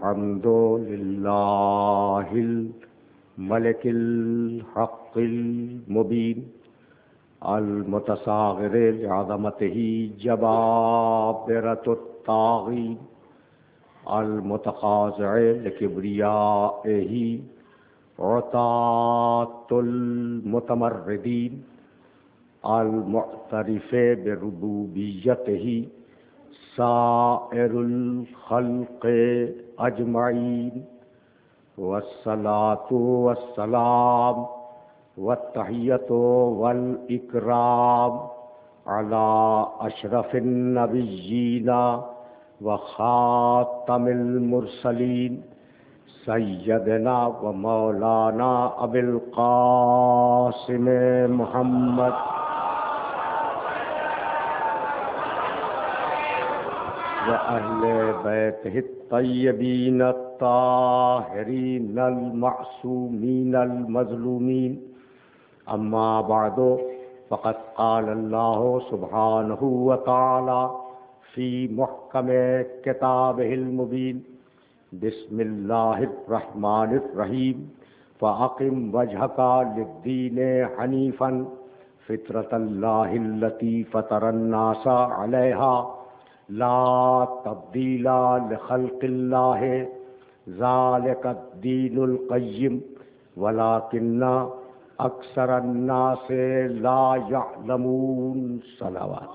الحمد للہ الملک الحق المبین المتصاغر لعظمتہ جبابرۃ الطاغین المتخاضع لکبریائہ عتاۃ المتمردین المعترف بربوبیتہ سائر الخلق اجمعین والصلاۃ والسلام والتحیۃ والاکرام علی اشرف النبیین وخاتم المرسلین سیدنا و مولانا ابی القاسم محمد وأهل بيته الطيبين الطاهرين المعصومين المظلومين أما بعد فقد قال الله سبحانه وتعالى في محكم كتابه المبين بسم الله الرحمن الرحيم فأقم وجهك للدين حنيفا فطرة الله التي فطر الناس عليها لا تبدیل لخلق اللہ ذالک الدین القیم ولکن اکثر الناس لا یعلمون. صلوات.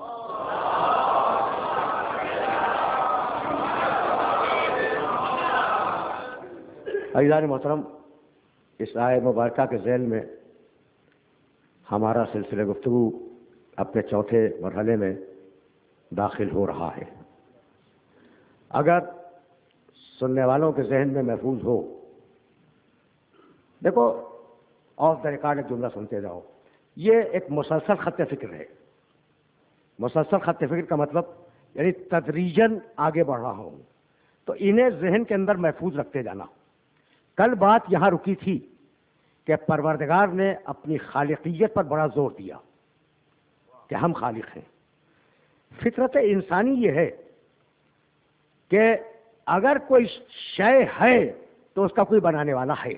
عزیزان محترم، اس آیت مبارکہ کے ذیل میں ہمارا سلسلہ گفتگو اپنے چوتھے مرحلے میں داخل ہو رہا ہے. اگر سننے والوں کے ذہن میں محفوظ ہو، دیکھو آف دا ریکارڈ ایک جملہ سنتے جاؤ. یہ ایک مسلسل خط فکر ہے. مسلسل خط فکر کا مطلب یعنی تدریجاً آگے بڑھ رہا ہوں، تو انہیں ذہن کے اندر محفوظ رکھتے جانا. کل بات یہاں رکی تھی کہ پروردگار نے اپنی خالقیت پر بڑا زور دیا کہ ہم خالق ہیں. فطرت انسانی یہ ہے کہ اگر کوئی شے ہے تو اس کا کوئی بنانے والا ہے.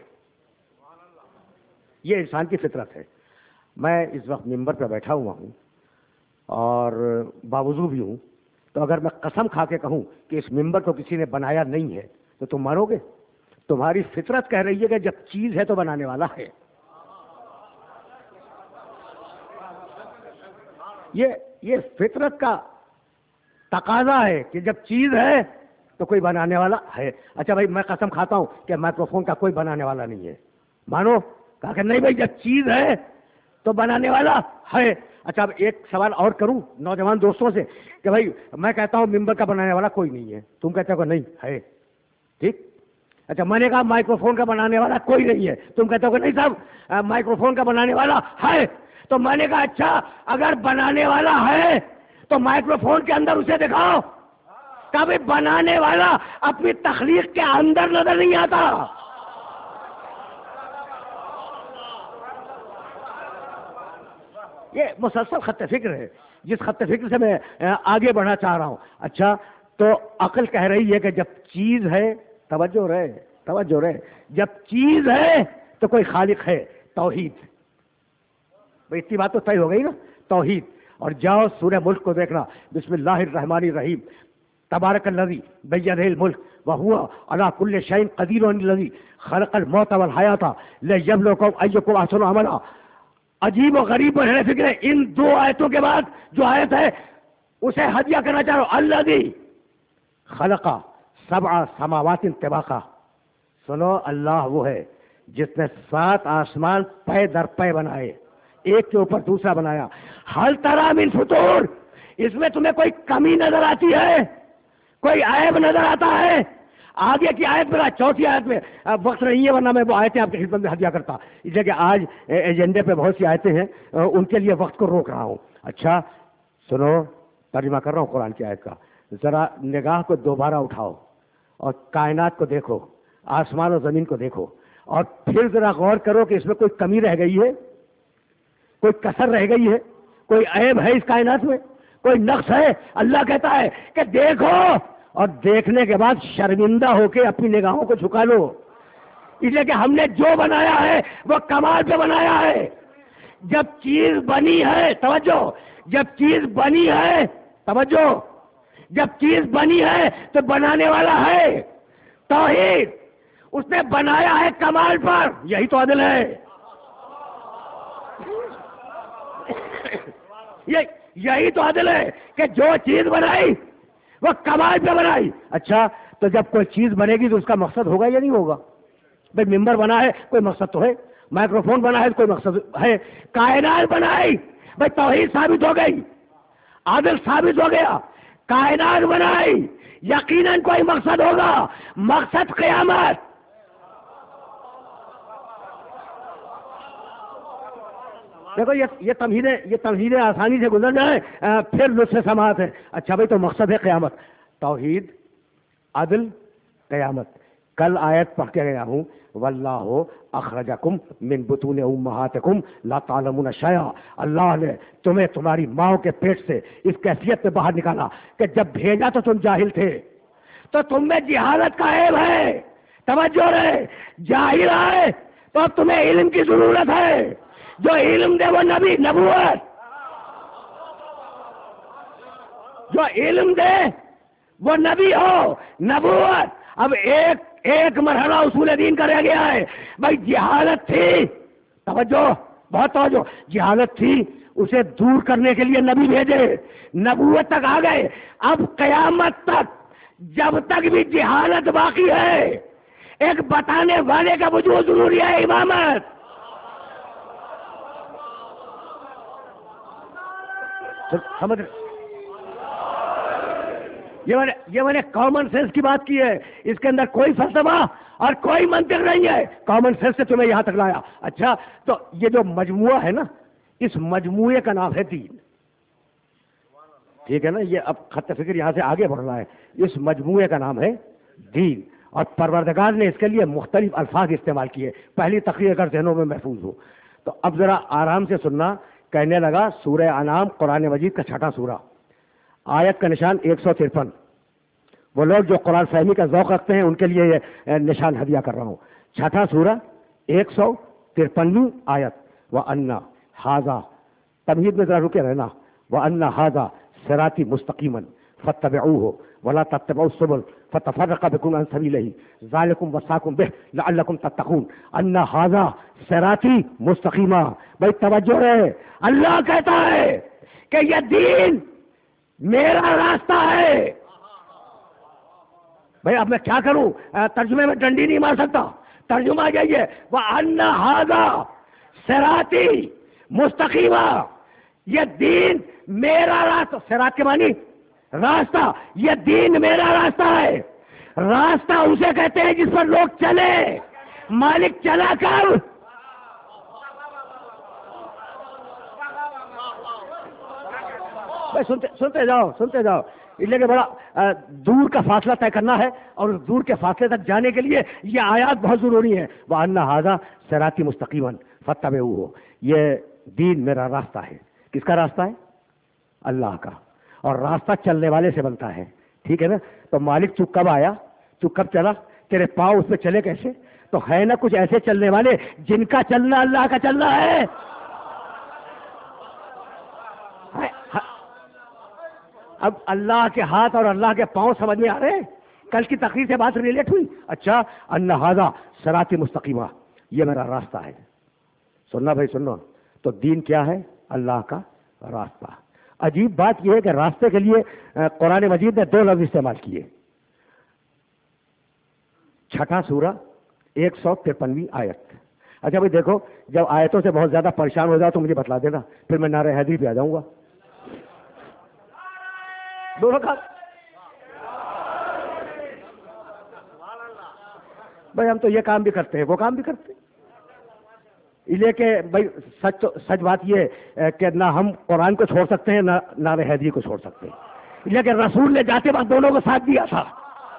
یہ انسان کی فطرت ہے. میں اس وقت ممبر پہ بیٹھا ہوا ہوں اور باوضو بھی ہوں، تو اگر میں قسم کھا کے کہوں کہ اس ممبر کو کسی نے بنایا نہیں ہے تو تم مانو گے؟ تمہاری فطرت کہہ رہی ہے کہ جب چیز ہے تو بنانے والا ہے. یہ فطرت کا تقاضا ہے کہ جب چیز ہے تو کوئی بنانے والا ہے. اچھا بھائی، میں قسم کھاتا ہوں کہ مائکرو فون کا کوئی بنانے والا نہیں ہے، مانو؟ کہا کہ نہیں بھائی، جب چیز ہے تو بنانے والا ہے. اچھا اب ایک سوال اور کروں نوجوان دوستوں سے کہ بھائی میں کہتا ہوں ممبر کا بنانے والا کوئی نہیں ہے، تم کہتے ہو کہ نہیں ہے، ٹھیک؟ اچھا میں نے کہا مائکرو فون کا بنانے والا کوئی نہیں ہے، تم کہتے ہو کہ نہیں صاحب مائکرو فون کا بنانے والا ہے. تو میں نے کہا اچھا اگر بنانے والا ہے تو مائکرو فون کے اندر اسے دکھاؤ. کبھی بنانے والا اپنی تخلیق کے اندر نظر نہیں آتا. یہ مسلسل خط فکر ہے، جس خط فکر سے میں آگے بڑھنا چاہ رہا ہوں. اچھا تو عقل کہہ رہی ہے کہ جب چیز ہے، توجہ رہے، جب چیز ہے تو کوئی خالق ہے. توحید. بھائی اتنی بات تو طے ہو گئی نا، توحید. اور جاؤ سورہ ملک کو دیکھنا. بسم اللہ الرحمن الرحیم. تبارک الذی بیدہ الملک وہو علی کل شیء قدیر الذی خلق الموت والحیاۃ لیبلوکم ایکم احسن عملا. عجیب و غریب اور فکر ہے. ان دو آیتوں کے بعد جو آیت ہے اسے ہدیہ کرنا چاہ رہا ہوں. الذی خلق سبع سماوات طباقا. سنو، اللہ وہ ہے جس نے 7 آسمان پے در پے بنائے، ایک کے اوپر دوسرا بنایا. حل تری من فطور. اس میں تمہیں کوئی کمی نظر آتی ہے؟ کوئی عیب نظر آتا ہے؟ آگے کی آیت میں، چوتھی آیت میں وقت نہیں ہے ورنہ میں وہ آیتیں آپ کی خدمت میں ہدیہ کرتا، اس لیے کہ آج ایجنڈے پہ بہت سی آیتیں ہیں، ان کے لیے وقت کو روک رہا ہوں. اچھا سنو، ترجمہ کر رہا ہوں قرآن کی آیت کا. ذرا نگاہ کو دوبارہ اٹھاؤ اور کائنات کو دیکھو، آسمان و زمین کو دیکھو، اور پھر ذرا غور کرو کہ اس میں کوئی کمی رہ گئی ہے، کوئی کسر رہ گئی ہے، کوئی عیب ہے اس کائنات میں، کوئی نقص ہے؟ اللہ کہتا ہے کہ دیکھو اور دیکھنے کے بعد شرمندہ ہو کے اپنی نگاہوں کو جھکا لو، اس لیے کہ ہم نے جو بنایا ہے وہ کمال پہ بنایا ہے۔ جب چیز بنی ہے، توجہ، جب چیز بنی ہے، توجہ، جب چیز بنی ہے تو بنانے والا ہے توحید، اس نے بنایا ہے کمال پر، یہی تو عدل ہے۔ یہی تو عدل ہے کہ جو چیز بنائی وہ کمال پہ بنائی۔ اچھا، تو جب کوئی چیز بنے گی تو اس کا مقصد ہوگا یا نہیں ہوگا؟ بھائی ممبر بنا ہے، کوئی مقصد تو ہے، مائکروفون بنا ہے، کوئی مقصد ہے، کائنات بنائی، بھائی توحید ثابت ہو گئی، عادل ثابت ہو گیا، کائنات بنائی، یقیناً کوئی مقصد ہوگا، مقصد قیامت۔ دیکھو یہ تمہیدیں آسانی سے گزر جائیں، پھر لطف سماعت ہے۔ اچھا بھائی، تو مقصد ہے قیامت، توحید، عدل، قیامت۔ کل آیت پڑھ کے گیا ہوں، واللہ اخرجکم من بطون امہاتکم لا تعلمون شیئا، اللہ نے تمہیں تمہاری ماں کے پیٹ سے اس کیفیت میں باہر نکالا کہ جب بھیجا تو تم جاہل تھے، تو تم میں جہالت کا عیب ہے، توجہ رہے، جاہل ہے تو اب تمہیں علم کی ضرورت ہے، جو علم دے وہ نبی، نبوت، جو علم دے وہ نبی ہو، نبوت۔ اب ایک مرحلہ اصول دین کا رہ گیا ہے، بھائی جہالت تھی، توجہ، بہت توجہ، جہالت تھی، اسے دور کرنے کے لیے نبی بھیجے، نبوت تک آ گئے۔ اب قیامت تک جب تک بھی جہالت باقی ہے، ایک بتانے والے کا وجود ضروری ہے، امامت۔ سمجھ، یہ میں نے کامن سینس کی بات کی ہے، اس کے اندر کوئی فلسفہ اور کوئی منطق نہیں ہے، کامن سینس سے تمہیں یہاں تک لایا۔ اچھا، تو یہ جو مجموعہ ہے نا، اس مجموعے کا نام ہے دین، ٹھیک ہے نا؟ یہ اب خط فکر یہاں سے آگے بڑھ رہا ہے، اس مجموعے کا نام ہے دین، اور پروردگار نے اس کے لیے مختلف الفاظ استعمال کیے، پہلی تقریر اگر ذہنوں میں محفوظ ہو تو اب ذرا آرام سے سننا۔ کہنے لگا سورہ انعام قرآن مجید کا چھٹا سورہ، آیت کا نشان 153۔ وہ لوگ جو قرآن فہمی کا ذوق رکھتے ہیں ان کے لیے یہ نشان ہدیہ کر رہا ہوں۔ چھٹا سورہ 153 آیت، وَأَنَّ هَذَا، تمہید میں ذرا رکے رہنا، وَأَنَّ هَذَا صِرَاطِي مُسْتَقِيمًا فَاتَّبِعُوهُ وَلَا تَتَّبِعُوا السُّبُلَ فَتَفَرَّقَ بِكُمْ عَنْ سَبِيلِهِ ذَلِكُمْ وَصَّاكُمْ بِهِ لَعَلَّكُمْ تَتَّقُونَ أَنَّ هَذَا صِرَاطِي مُسْتَقِيمًا۔ بھائی توجہ رہے، اللہ کہتا ہے کہ یہ دین میرا راستہ ہے۔ بھائی اب میں کیا کروں، ترجمے میں ڈنڈی نہیں مار سکتا، ترجمہ یہی ہے، وَأَنَّ هَذَا صِرَاطِي مُسْتَقِيمًا، یہ دین میرا راستہ، صراط کے معنی راستہ، یہ دین میرا راستہ ہے۔ راستہ اسے کہتے ہیں جس پر لوگ چلے، مالک چلا کر سنتے جاؤ، اس لیے کہ بڑا دور کا فاصلہ طے کرنا ہے، اور اس دور کے فاصلے تک جانے کے لیے یہ آیات بہت ضروری ہے۔ وَأَنَّ هَذَا صِرَاطِي مُسْتَقِيمًا فَاتَّبِعُوهُ، یہ دین میرا راستہ ہے۔ کس کا راستہ ہے؟ اللہ کا، اور راستہ چلنے والے سے بنتا ہے، ٹھیک ہے نا؟ تو مالک تو کب آیا، تو کب چلا، تیرے پاؤں اس پہ چلے کیسے؟ تو ہے نا کچھ ایسے چلنے والے جن کا چلنا اللہ کا چلنا ہے۔ اب اللہ کے ہاتھ اور اللہ کے پاؤں سمجھ میں آ رہے ہیں؟ کل کی تقریر سے بات ریلیٹ ہوئی؟ اچھا، ان ھذا صراط مستقیمہ، یہ میرا راستہ ہے۔ سننا بھائی، سنو، تو دین کیا ہے؟ اللہ کا راستہ۔ عجیب بات یہ ہے کہ راستے کے لیے قرآن مجید نے 2 لفظ استعمال کیے۔ چھٹا سورہ 153 آیت۔ اچھا بھائی دیکھو، جب آیتوں سے بہت زیادہ پریشان ہو جاؤ تو مجھے بتلا دینا، پھر میں نعرہ حیدری پہ آ جاؤں گا۔ دونوں کا بھائی ہم تو یہ کام بھی کرتے ہیں، وہ کام بھی کرتے ہیں، اس لیے کہ بھائی سچ بات یہ ہے کہ نہ ہم قرآن کو چھوڑ سکتے ہیں، نہ نعرہ حیدری کو چھوڑ سکتے ہیں، اس لیے کہ رسول نے جاتے وقت دونوں کو ساتھ دیا تھا۔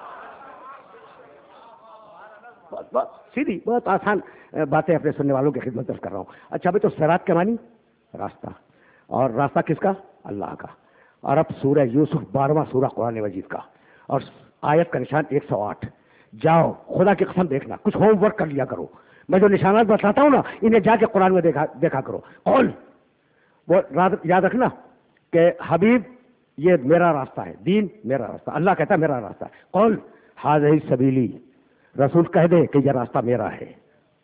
بہت سیدھی، بہت آسان باتیں اپنے سننے والوں کی خدمت میں کر رہا ہوں۔ اچھا بھائی، تو صراط کے معنی راستہ، اور راستہ کس کا؟ اللہ کا۔ اور اب سورہ یوسف 12واں سورہ قرآن مجید کا، اور آیت کا نشان 108. جاؤ خدا کی قسم دیکھنا, کچھ ہوم ورک کر لیا کرو. میں جو نشانات بتاتا ہوں نا انہیں جا کے قرآن میں دیکھا کرو. قول وہ یاد رکھنا کہ حبیب یہ میرا راستہ ہے, دین میرا راستہ, اللہ کہتا ہے میرا راستہ ہے. قول ھذہ سبیلی, رسول کہہ دے کہ یہ راستہ میرا ہے.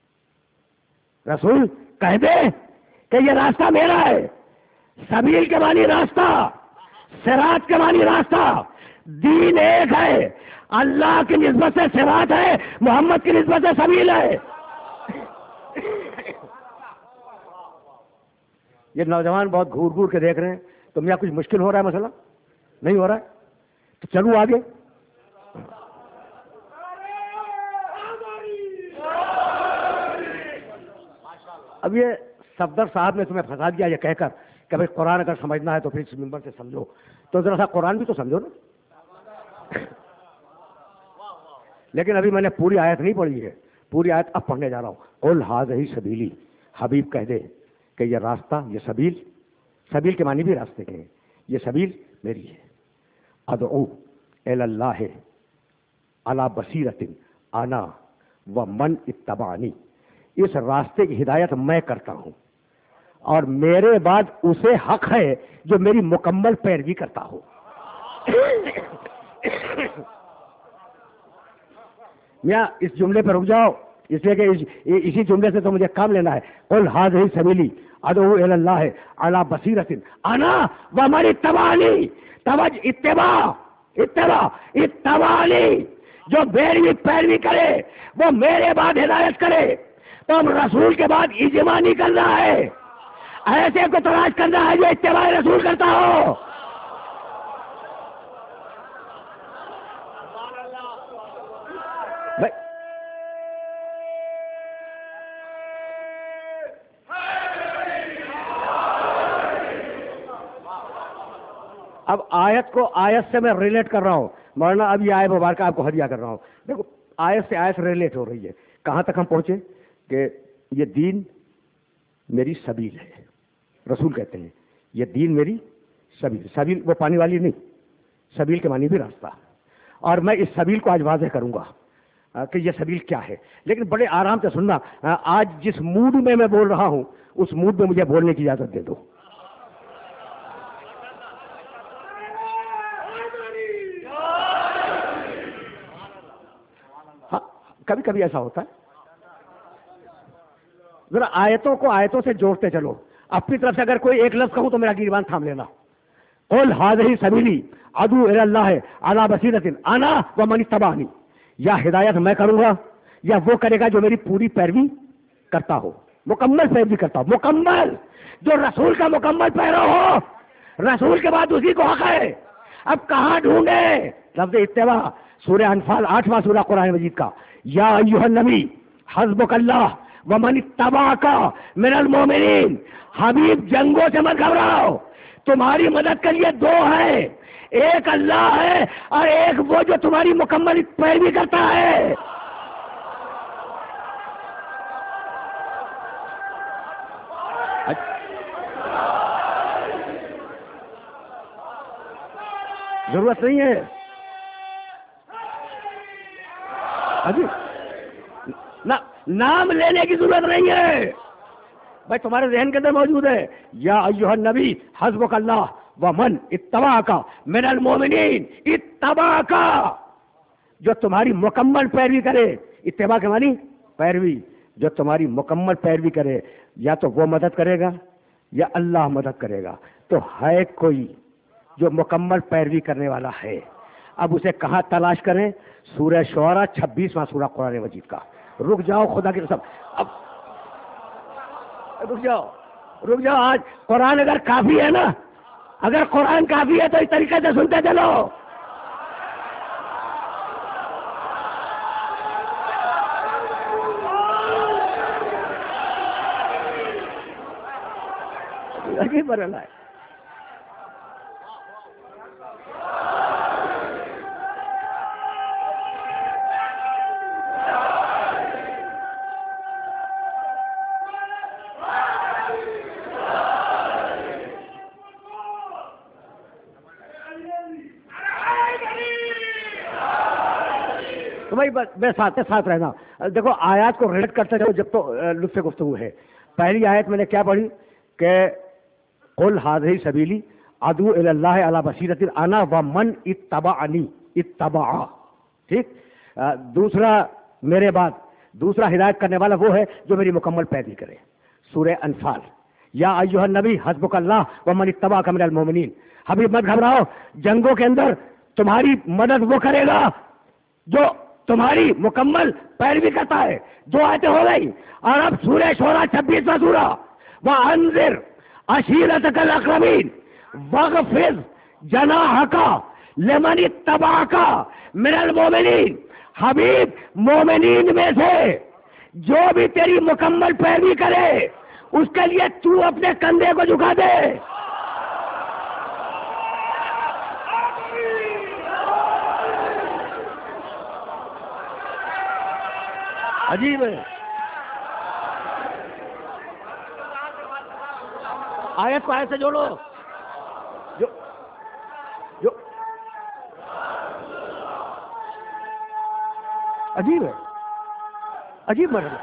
رسول کہہ دے کہ یہ راستہ میرا ہے. سبیل کے معنی راستہ, صراط کے معنی راستہ. دین ایک ہے, اللہ کی نسبت سے صراط ہے, محمد کی نسبت سے سبیل ہے. یہ نوجوان بہت گھور گھور کے دیکھ رہے ہیں. تم یہاں کچھ مشکل ہو رہا ہے, مسئلہ نہیں ہو رہا ہے تو چلو آگے. اب یہ صفدر صاحب نے تمہیں پھنسا دیا یہ کہہ کر کہ بھائی قرآن اگر سمجھنا ہے تو پھر اس ممبر سے سمجھو. تو ذرا سا قرآن بھی تو سمجھو نا. لیکن ابھی میں نے پوری آیت نہیں پڑھی ہے, پوری آیت اب پڑھنے جا رہا ہوں. قل ھذہ سبیلی, حبیب کہہ دے کہ یہ راستہ, یہ سبیل, سبیل کے معنی بھی راستے کے ہیں, یہ سبیل میری ہے. ادعو الی اللہ علی بصیرۃ انا ومن اتبعنی, اس راستے کی ہدایت میں کرتا ہوں اور میرے بعد اسے حق ہے جو میری مکمل پیروی کرتا ہو. میاں اس جملے پہ رک جاؤ, اس لیے کہ اسی جملے سے تو مجھے کام لینا ہے. قل ھذہ سبیلی ادعو الی اللہ علی بصیرۃ انا ومن اتبعنی. اتبعنی, جو میری پیروی کرے وہ میرے بعد ہدایت کرے. تو ہم رسول کے بعد اجماع نہیں کرنا ہے, ایسے کو تلاش کرنا ہے جو اتباع رسول کرتا ہو. اب آیت کو آیت سے میں ریلیٹ کر رہا ہوں, مولانا اب یہ آیت مبارکہ آپ کو ہدیہ کر رہا ہوں. دیکھو آیت سے آیت ریلیٹ ہو رہی ہے. کہاں تک ہم پہنچے کہ یہ دین میری سبیل ہے. رسول کہتے ہیں یہ دین میری سبیل. سبیل وہ پانی والی نہیں, سبیل کے معنی بھی راستہ. اور میں اس سبیل کو آج واضح کروں گا کہ یہ سبیل کیا ہے. لیکن بڑے آرام سے سننا, آج جس موڈ میں میں بول رہا ہوں اس موڈ میں مجھے بولنے کی اجازت دے دو. کبھی کبھی ایسا ہوتا ہے. ذرا آیتوں کو آیتوں سے جوڑتے چلو. اپنی طرف سے اگر کوئی ایک لفظ کہوں تو میرا گریبان تھام لینا. قل ھذہ سبیلی ادعو الی اللہ علی بصیرۃ انا ومن اتبعنی. یا ہدایت میں کروں گا یا وہ کرے گا جو میری پوری پیروی کرتا ہو, مکمل پیروی کرتا ہو. مکمل, جو رسول کا مکمل پیرو ہو, رسول کے بعد اسی کو حق ہے. اب کہاں ڈھونڈے لفظ اتباع؟ سورہ انفال 8واں سورہ قرآن مجید کا. یا ایھا النبی حسبک اللہ ومن اتبعک من المؤمنین. حبیب جنگوں سے مت گھبراؤ, تمہاری مدد کے لیے دو ہیں, ایک اللہ ہے اور ایک وہ جو تمہاری مکمل پیروی کرتا ہے. ضرورت نہیں ہے ابھی نام لینے کی ضرورت نہیں ہے بھائی, تمہارے ذہن کے اندر موجود ہے. یا ایھا النبی حسبک اللہ ومن اتبعک من المؤمنین. اتبعک, جو تمہاری مکمل پیروی کرے. اتباع کے معنی پیروی. جو تمہاری مکمل پیروی کرے یا تو وہ مدد کرے گا یا اللہ مدد کرے گا. تو ہے کوئی جو مکمل پیروی کرنے والا ہے. اب اسے کہاں تلاش کریں؟ سورہ شعراء 26واں سورہ قرآن مجید کا. رک جاؤ خدا کی قسم, اب رک جاؤ. آج قرآن اگر کافی ہے نا, اگر قرآن کافی ہے تو اس طریقے سے سنتے چلو. ہے بھائی میں ساتھ رہنا. دیکھو آیات کو ریلیٹ کرتے رہو جب تو لطف گفتگو ہے. پہلی آیت میں نے کیا پڑھی کہ قل ھذہ سبیلی ادعو الی اللہ علی بصیرۃ انا ومن اتبعنی اتبع. ٹھیک. دوسرا میرے بعد دوسرا ہدایت کرنے والا وہ ہے جو میری مکمل پیروی کرے. سورہ انفال یا ایھا النبی حسبک اللہ ومن اتبعک من المؤمنین. حبیب مت گھبراؤ, جنگوں کے اندر تمہاری مدد وہ کرے گا جو تمہاری مکمل پیروی کرتا ہے. دو آیتیں ہو گئی. اور اب سورہ شورى 26واں سورہ وانذر عشیرتک الاقربین واخفض جناحک لمن اتبعک من المؤمنین. حبیب مومنین میں سے جو بھی تیری مکمل پیروی کرے اس کے لیے تو اپنے کندھے کو جھکا دے. عجیب ہے. آیت کو آیت سے جوڑو. جو عجیب ہے, عجیب مرحلہ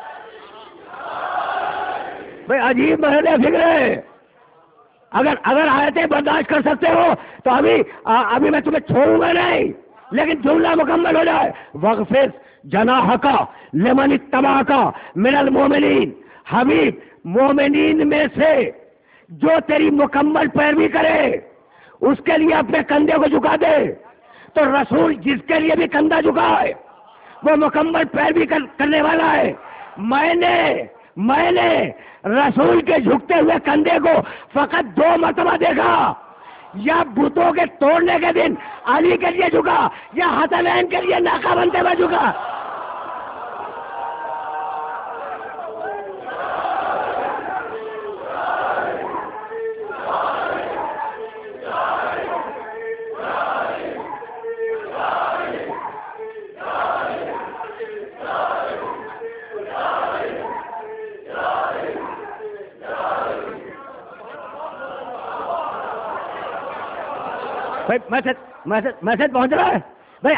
بھائی, عجیب مرحلہ فکر ہے. اگر آیتیں برداشت کر سکتے ہو تو ابھی میں تمہیں چھوڑوں گا نہیں, لیکن جملہ مکمل ہو جائے. واخفض جناحک لمن اتبعک من المؤمنین. حبیب مومنین میں سے جو تیری مکمل پیروی کرے اس کے لیے اپنے کندھے کو جھکا دے. تو رسول جس کے لیے بھی کندھا جھکائے وہ مکمل پیروی کرنے والا ہے. میں نے رسول کے جھکتے ہوئے کندھے کو فقط 2 مرتبہ دیکھا. یا بتوں کے توڑنے کے دن علی کے لیے جھکا, یا حسنین کے لیے ناکہ بنتے ہوئے جھکا. میسج پہنچ رہا ہے بھائی.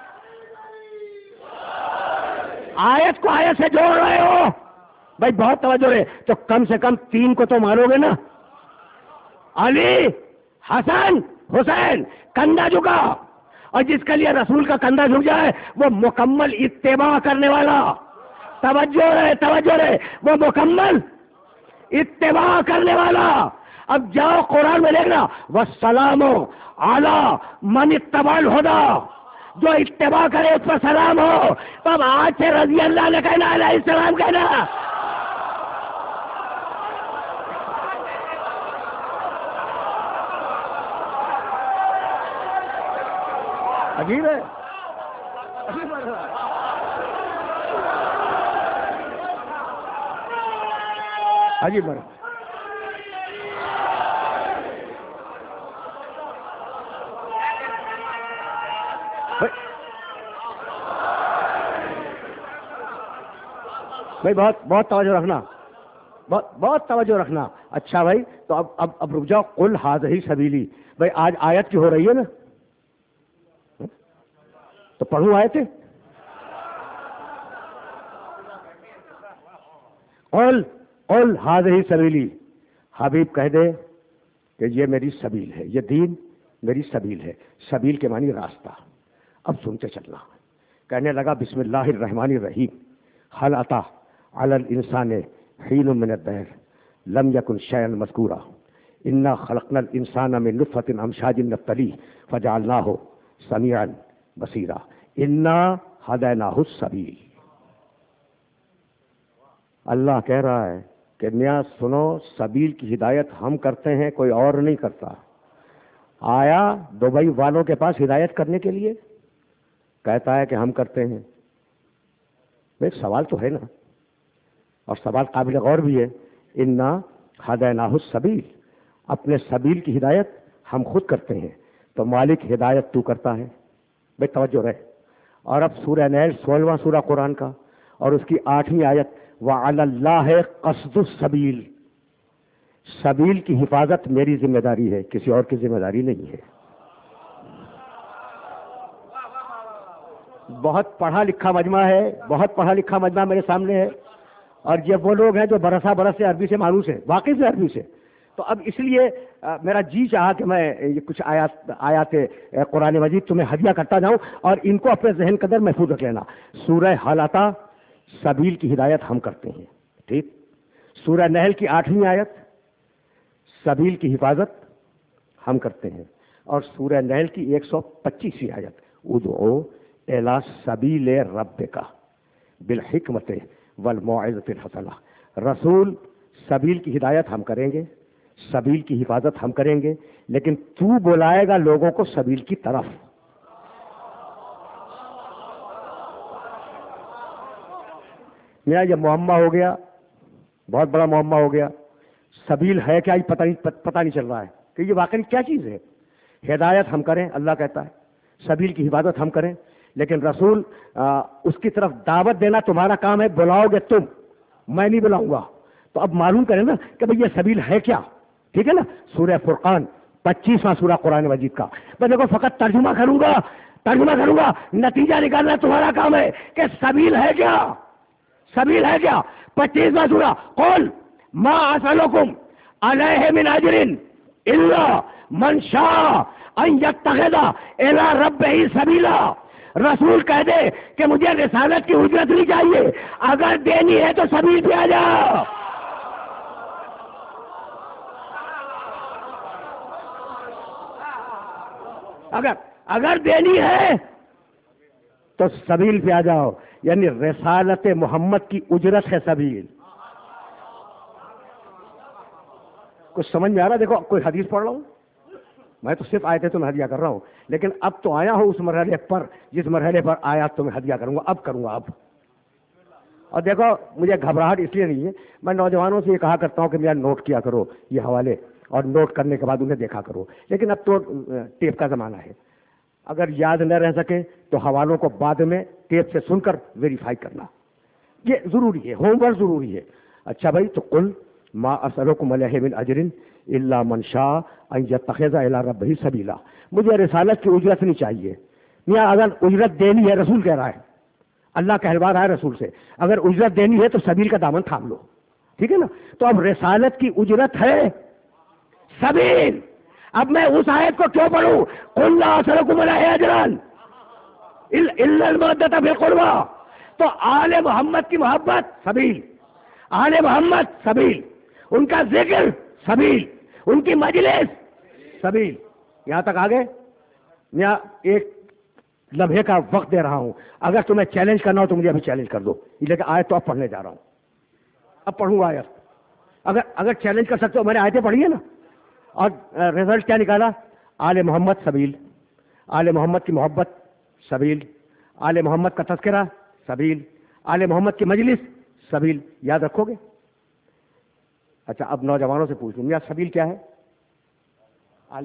آیت کو آیت سے جوڑ رہے ہو بھائی, بہت توجہ رہے. تو کم سے کم 3 کو تو مارو گے نا. علی, حسن, حسین, کندھا جھکا. اور جس کے لیے رسول کا کندھا جھک جائے وہ مکمل اتباع کرنے والا. توجہ رہے, وہ مکمل اتباع کرنے والا. اب جاؤ قرآن میں دیکھنا, والسلام علی من اتبع الہدی. جو اتباع کرے اس پر سلام ہو. تب آج سے رضی اللہ نے کہنا, علیہ السلام کہنا. عجیب ہے, عجیب ہے. بھائی بہت توجہ رکھنا, بہت توجہ رکھنا. اچھا بھائی, تو اب رک جاؤ. قل ھذہ سبیلی. بھائی آج آیت کی ہو رہی ہے نا, تو پڑھوں آیتیں. قل ھذہ سبیلی. حبیب کہہ دے کہ یہ میری سبیل ہے, یہ دین میری سبیل ہے. سبیل کے معنی راستہ. اب سنتے چلنا. کہنے لگا بسم اللہ الرحمن الرحیم. هل اتى على الانسان حين من الدهر لم يكن شيئا مذكورا انا خلقنا الانسان من نطفة امشاج نبتليه فجعلناه سميعا بصيرا انا هديناه السبيل. اللہ کہہ رہا ہے کہ میاں سنو, سبیل کی ہدایت ہم کرتے ہیں, کوئی اور نہیں کرتا. آیا دبئی والوں کے پاس ہدایت کرنے کے لیے, کہتا ہے کہ ہم کرتے ہیں. ایک سوال تو ہے نا, اور سوال قابل غور بھی ہے. انا ہدیناہ السبیل, اپنے سبیل کی ہدایت ہم خود کرتے ہیں, تو مالک ہدایت تو کرتا ہے. بھائی توجہ رہے. اور اب سورہ نیل 16واں سورہ قرآن کا, اور اس کی 8ویں آیت, وعلی اللہ قصد السبیل. سبیل کی حفاظت میری ذمہ داری ہے, کسی اور کی ذمہ داری نہیں ہے. بہت پڑھا لکھا مجمع ہے، بہت پڑھا لکھا مجمع میرے سامنے ہے، اور یہ وہ لوگ ہیں جو برسا برس سے عربی سے مانوس ہیں، واقعی سے عربی سے. تو اب اس لیے میرا جی چاہا کہ میں یہ کچھ آیات قرآن مجید تمہیں ہدیہ کرتا جاؤں، اور ان کو اپنے ذہن کے اندر محفوظ رکھ لینا. سورہ حالاتا سبیل کی ہدایت ہم کرتے ہیں، ٹھیک. سورہ نحل کی 8ویں آیت سبیل کی حفاظت ہم کرتے ہیں، اور سورہ نحل کی 125ویں آیت ادعو الی سبیل ربک بالحکمت والموعظۃ الحسنہ. رسول سبیل کی ہدایت ہم کریں گے، سبیل کی حفاظت ہم کریں گے، لیکن تو بلائے گا لوگوں کو سبیل کی طرف. میرا یہ معمہ ہو گیا، بہت بڑا معمہ ہو گیا. سبیل ہے کیا یہ پتہ نہیں چل رہا ہے کہ یہ واقعی کیا چیز ہے. ہدایت ہم کریں، اللہ کہتا ہے، سبیل کی حفاظت ہم کریں، لیکن رسول اس کی طرف دعوت دینا تمہارا کام ہے. بلاؤ گے تم، میں نہیں بلاؤں گا. تو اب معلوم کریں نا کہ بھئی یہ سبیل ہے کیا، ٹھیک ہے نا. سورہ فرقان 25واں سورہ قرآن مجید کا. میں دیکھو فقط ترجمہ کروں گا، نتیجہ نکالنا تمہارا کام ہے کہ سبیل ہے کیا، سبیل ہے کیا. 25واں سورہ قل ما اسألکم علیہ من اجر الا من شاء ان یتخذ الی ربہ سبیلا. رسول کہہ دے کہ مجھے رسالت کی اجرت نہیں چاہیے، اگر دینی ہے تو سبیل پہ آ جاؤ. اگر دینی ہے تو سبیل پہ آ جاؤ، یعنی رسالت محمد کی اجرت ہے سبیل. کچھ سمجھ میں آ رہا ہے؟ دیکھو کوئی حدیث پڑھ رہا ہوں میں، تو صرف آیتیں تمہیں ہدیہ کر رہا ہوں، لیکن اب تو آیا ہوں اس مرحلے پر جس مرحلے پر آیات تمہیں ہدیہ کروں گا. اب کروں گا اب. اور دیکھو مجھے گھبراہٹ اس لیے نہیں ہے، میں نوجوانوں سے یہ کہا کرتا ہوں کہ میرا نوٹ کیا کرو یہ حوالے، اور نوٹ کرنے کے بعد انہیں دیکھا کرو. لیکن اب تو ٹیپ کا زمانہ ہے، اگر یاد نہ رہ سکے تو حوالوں کو بعد میں ٹیپ سے سن کر ویریفائی کرنا، یہ ضروری ہے، ہوم ورک ضروری ہے. اچھا بھائی، تو قل ما اسألکم علیہ من اجر الا من شاء ان یتخذ الی ربہ سبیلا. مجھے رسالت کی اجرت نہیں چاہیے. میاں اگر اجرت دینی ہے، رسول کہہ رہا ہے، اللہ کہلوا رہا ہے رسول سے، اگر اجرت دینی ہے تو سبیل کا دامن تھام لو، ٹھیک ہے نا. تو اب رسالت کی اجرت ہے سبیل. اب میں اس آیت کو کیوں پڑھوں؟ قل لا اسألکم علیہ اجر الا المودۃ فی القربی. تو آل محمد کی محبت سبیل، آل محمد سبیل، ان کا ذکر سبیل، ان کی مجلس سبیل. یہاں تک آگے میں ایک لمحے کا وقت دے رہا ہوں، اگر تمہیں چیلنج کرنا ہو تو مجھے ابھی چیلنج کر دو. لیکن آیت تو اب پڑھنے جا رہا ہوں، اب پڑھوں گا آیت. اگر چیلنج کر سکتے ہو، میں نے آیتیں پڑھی ہیں نا، اور رزلٹ کیا نکالا؟ آل محمد سبیل، آل محمد کی محبت سبیل، آل محمد کا تذکرہ سبیل، آل محمد کی مجلس سبیل. یاد رکھو گے؟ اچھا اب نوجوانوں سے پوچھ لوں، میاں سبیل کیا ہے؟ آل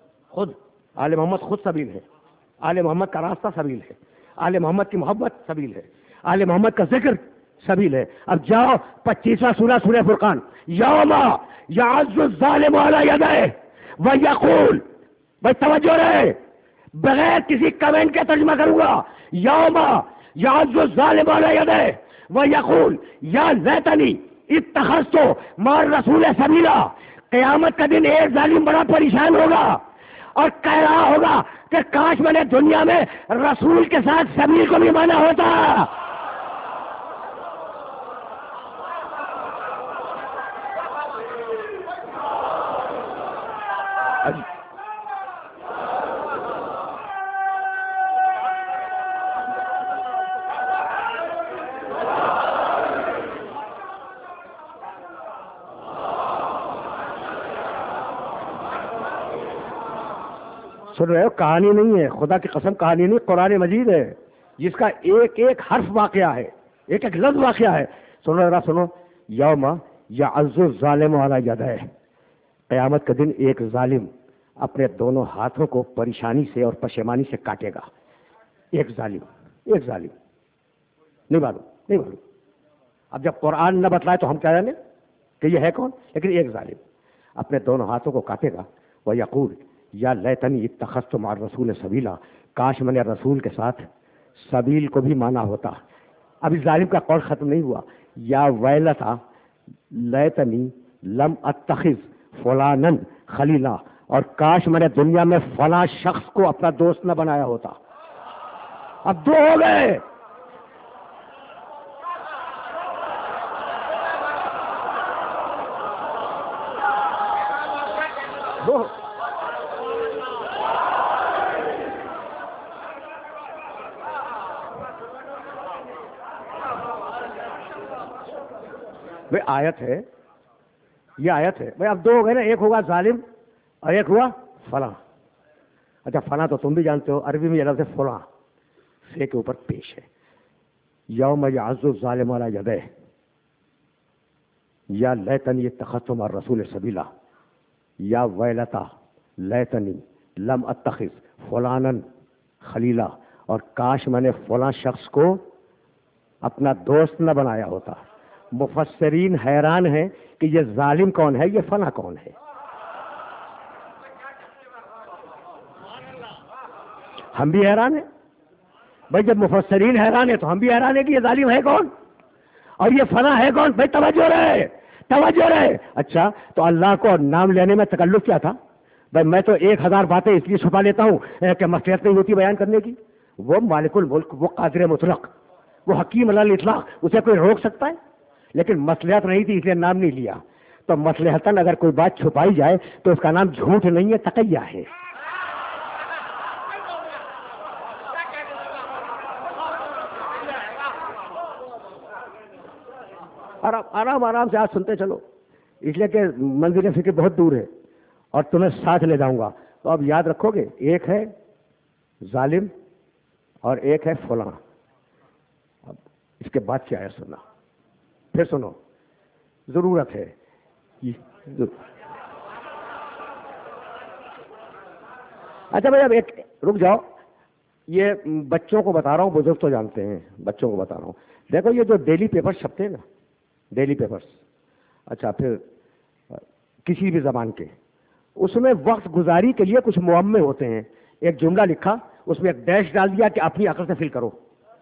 محمد خود سبیل ہے، آل محمد کا راستہ سبیل ہے، آل محمد کی محبت سبیل ہے، آل محمد کا ذکر سبیل ہے. اب جاؤ 25واں سورہ سورہ فرقان، یوم یعض الظالم علی یدہ ویقول. بھائی توجہ رہے، بغیر کسی کمنٹ کے ترجمہ کروں گا. یوم یعض الظالم علی یدہ ویقول یا لیتنی اتخذت مع الرسول سبیلا. قیامت کا دن ایک ظالم بڑا پریشان ہوگا اور کہہ رہا ہوگا کہ کاش میں نے دنیا میں رسول کے ساتھ سبیل کو بھی مانا ہوتا. سن رہے ہو؟ کہانی نہیں ہے، خدا کی قسم کہانی نہیں، قرآن مجید ہے جس کا ایک ایک حرف واقعہ ہے، ایک ایک لفظ واقعہ ہے. سنو ذرا سنو. یوم یعض الظالم علی یدہ، قیامت کا دن ایک ظالم اپنے دونوں ہاتھوں کو پریشانی سے اور پشیمانی سے کاٹے گا. ایک ظالم نہیں معلوم. اب جب قرآن نہ بتلائے تو ہم کیا جانیں کہ یہ ہے کون؟ لیکن ایک ظالم اپنے دونوں ہاتھوں کو کاٹے گا. وَيَقُولُ یا لیتنی اتخذت مع الرسول سبیلا، کاش میں نے رسول کے ساتھ سبیل کو بھی مانا ہوتا. ابھی ظالم کا قول ختم نہیں ہوا. یا ویلتا لیتنی لم اتخذ فلانا خلیلا، اور کاش میں نے دنیا میں فلاں شخص کو اپنا دوست نہ بنایا ہوتا. اب دو ہو گئے. دو. بھائی آیت ہے، یہ آیت ہے. بھائی اب دو ہو گئے نا، ایک ہوگا ظالم اور ایک ہوا فلاں. اچھا فلاں تو تم بھی جانتے ہو، عربی میں یہ لفظ ہے فلاں، سے کے اوپر پیش ہے. یوم یعض الظالم علی یدیہ یا لیتنی اتخذت مع الرسول سبیلا یا ویلتا لیتنی لم اتخذ فلانا خلیلا، اور کاش میں نے فلاں شخص کو اپنا دوست نہ بنایا ہوتا. مفسرین حیران ہیں کہ یہ ظالم کون ہے، یہ فلاں کون ہے. ہم بھی حیران ہیں بھائی. جب مفسرین حیران ہیں تو ہم بھی حیران ہیں کہ یہ ظالم ہے کون اور یہ فلاں ہے کون. بھائی توجہ رہے، توجہ رہے. اچھا تو اللہ کو نام لینے میں تکلف کیا تھا؟ بھائی میں تو 1000 باتیں اس لیے چھپا لیتا ہوں کہ مصلحت نہیں ہوتی بیان کرنے کی. وہ مالک الملک، وہ قادر مطلق، وہ حکیم علی الاطلاق، اسے کوئی روک سکتا ہے؟ لیکن مصلحت نہیں تھی اس لیے نام نہیں لیا. تو مصلحتاً اگر کوئی بات چھپائی جائے تو اس کا نام جھوٹ نہیں ہے، تقیہ ہے. آرام آرام سے آج سنتے چلو، اس لیے کہ منزل فکر بہت دور ہے اور تمہیں ساتھ لے جاؤں گا. تو اب یاد رکھو گے، ایک ہے ظالم اور ایک ہے فلاں. اب اس کے بعد کیا ہے سننا، پھر سنو، ضرورت ہے. اچھا بھائی اب ایک رک جاؤ، یہ بچوں کو بتا رہا ہوں، بزرگ تو جانتے ہیں، بچوں کو بتا رہا ہوں. دیکھو یہ جو ڈیلی پیپر چھپتے ہیں نا، ڈیلی پیپرز، اچھا پھر کسی بھی زبان کے، اس میں وقت گزاری کے لیے کچھ معمے ہوتے ہیں. ایک جملہ لکھا، اس میں ایک ڈیش ڈال دیا کہ اپنی عقل سے فل کرو.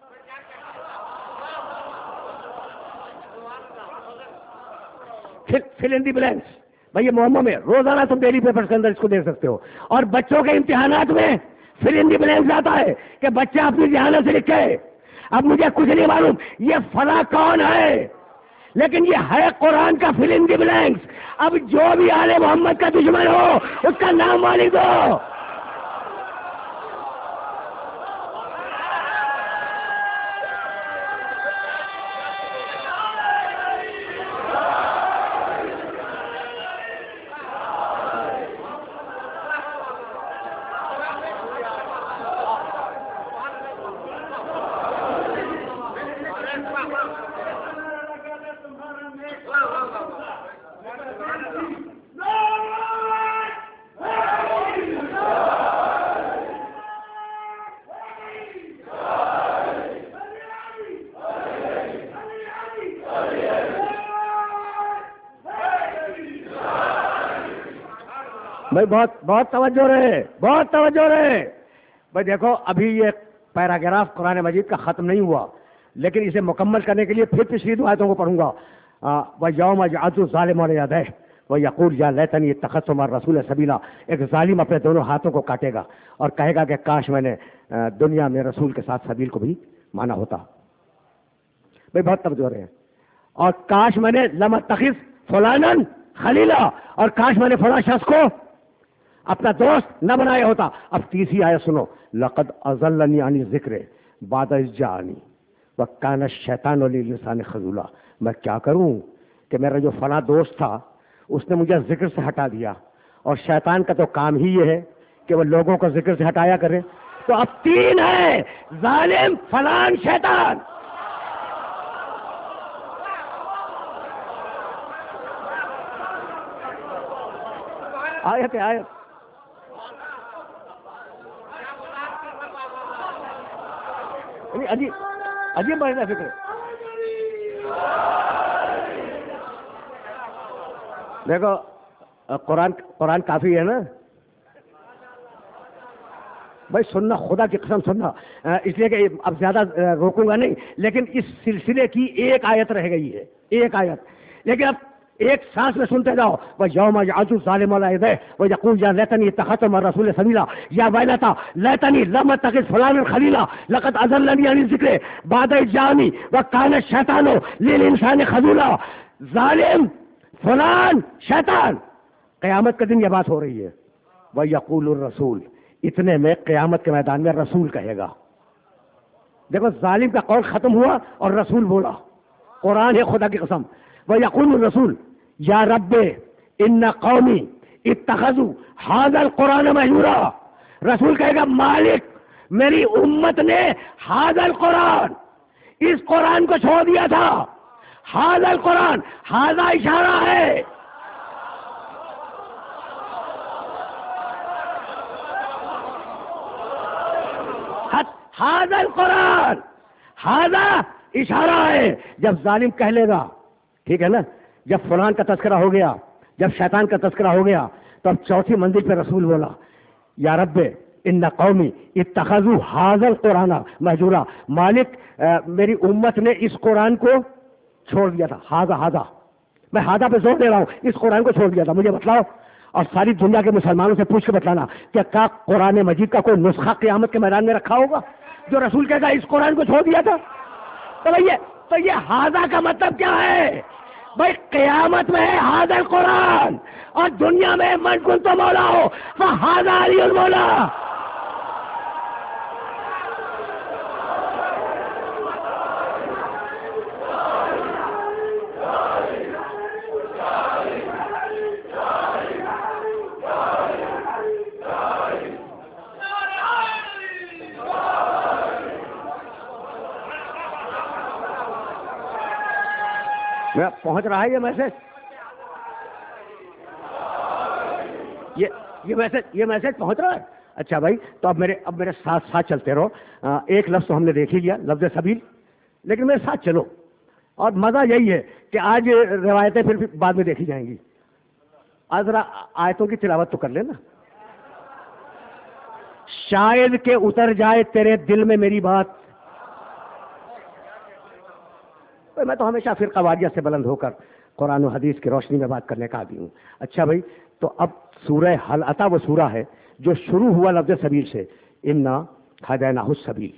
Fill in the blanks. بھائی یہ معمہ میں روزانہ تم ڈیلی پیپر کے اندر اس کو دیکھ سکتے ہو. اور بچوں کے امتحانات میں فل ان دی بلینکس آتا ہے کہ بچہ اپنی ذہانت سے لکھے. اب مجھے کچھ نہیں معلوم یہ فلاں کون ہے، لیکن یہ ہے قرآن کا فل ان دی بلینکس. اب جو بھی آل محمد کا دشمن ہو اس کا نام مالک دو. بھائی بہت توجہ رہے، بہت توجہ رہے. بھائی دیکھو ابھی یہ پیراگراف قرآن مجید کا ختم نہیں ہوا، لیکن اسے مکمل کرنے کے لیے پھر پچھلی دو آیتوں کو پڑھوں گا. وَيَوْمَ يَعَضُّ الظَّالِمُ عَلَى يَدَيْهِ وَيَقُولُ يَا لَيْتَنِي اتَّخَذْتُ مَعَ الرَّسُولِ سَبِيلًا. ایک ظالم اپنے دونوں ہاتھوں کو کاٹے گا اور کہے گا کہ کاش میں نے دنیا میں رسول کے ساتھ سبیل کو بھی مانا ہوتا. بھائی بہت توجہ رہے. اور کاش میں نے لم اتخذ فلانا خلیلا، اور کاش میں نے فلاں شخص کو اپنا دوست نہ بنایا ہوتا. اب تیسری آیت سنو. لقد اضلنی عن الذکر بعد اذ جاءنی وکان الشیطان للانسان خذولا. میں کیا کروں کہ میرا جو فلاں دوست تھا اس نے مجھے ذکر سے ہٹا دیا، اور شیطان کا تو کام ہی یہ ہے کہ وہ لوگوں کو ذکر سے ہٹایا کرے. تو اب تین ہے، ظالم، فلاں، شیطان. آیت ہے آیت. عجیب بڑھنا فکر. دیکھو قرآن کافی ہے نا. بھائی سننا، خدا کی قسم سننا، اس لیے کہ اب زیادہ روکوں گا نہیں، لیکن اس سلسلے کی ایک آیت رہ گئی ہے، ایک آیت، لیکن اب ایک سانس میں سنتے جاؤ. وَيَوْمَ يَعْضُ الظَّالِمُ عَلَىٰ يَدَيْهِ وَيَقُولُ يَا لَيْتَنِي اتَّخَذْتُ مَعَ الرَّسُولِ سَبِيلًا يَا وَيْلَتَىٰ لَيْتَنِي لَمْ أَتَّخِذْ فُلَانًا خَلِيلًا لَقَدْ أَضَلَّنِي عَنِ الذِّكْرِ بَعْدَ إِذْ جَاءَنِي وَكَانَ الشَّيْطَانُ لِلْإِنسَانِ خَذُولًا. ظالم فلان شیطان. قیامت کے دن یہ بات ہو رہی ہے. وَيَقُولُ الرَّسُولُ، اتنے میں قیامت کے میدان میں رسول کہے گا. دیکھو ظالم کا قول ختم ہوا اور رسول بولا. قرآن ہے خدا کی قسم. وَيَقُولُ الرَّسُولُ یا رب ان قومی اتخذوا هذا القرآن مہجورا. رسول کہے گا مالک میری امت نے هذا القرآن، اس قرآن کو چھوڑ دیا تھا. هذا القرآن، هذا اشارہ ہے. هذا القرآن، هذا اشارہ ہے. جب ظالم کہہ لے گا، ٹھیک ہے نا، جب فلان کا تذکرہ ہو گیا، جب شیطان کا تذکرہ ہو گیا، تو اب چوتھی منزل پہ رسول بولا یا رب ان قومی اتخذوا هذا القرآن مہجورا. مالک میری امت نے اس قرآن کو چھوڑ دیا تھا. ہاذا میں ہاذا پہ زور دے رہا ہوں، اس قرآن کو چھوڑ دیا تھا. مجھے بتلاؤ اور ساری دنیا کے مسلمانوں سے پوچھ کے بتلانا کہ کیا قرآن مجید کا کوئی نسخہ قیامت کے میدان میں رکھا ہوگا جو رسول کہے گا اس قرآن کو چھوڑ دیا تھا؟ تو یہ ہاذا کا مطلب کیا ہے بھائی؟ قیامت میں ہے ہاذا القرآن، اور دنیا میں من کنت مولا ہو فہذا علی المولا. پہنچ رہا ہے یہ میسج؟ یہ میسج پہنچ رہا ہے؟ اچھا بھائی، تو اب میرے ساتھ چلتے رہو. ایک لفظ تو ہم نے دیکھ ہی لیا، لفظ سبیل، لیکن میرے ساتھ چلو. اور مزہ یہی ہے کہ آج روایتیں پھر بعد میں دیکھی جائیں گی. آج ذرا آیتوں کی تلاوت تو کر لینا. شاید کہ اتر جائے تیرے دل میں میری بات. میں تو ہمیشہ فرقہ واریہ سے بلند ہو کر قرآن و حدیث کی روشنی میں بات کرنے کا عادی ہوں. اچھا بھائی، تو اب سورہ حل عطا وہ سورہ ہے جو شروع ہوا لفظ سبیل سے، انا ہدیناہ السبیل.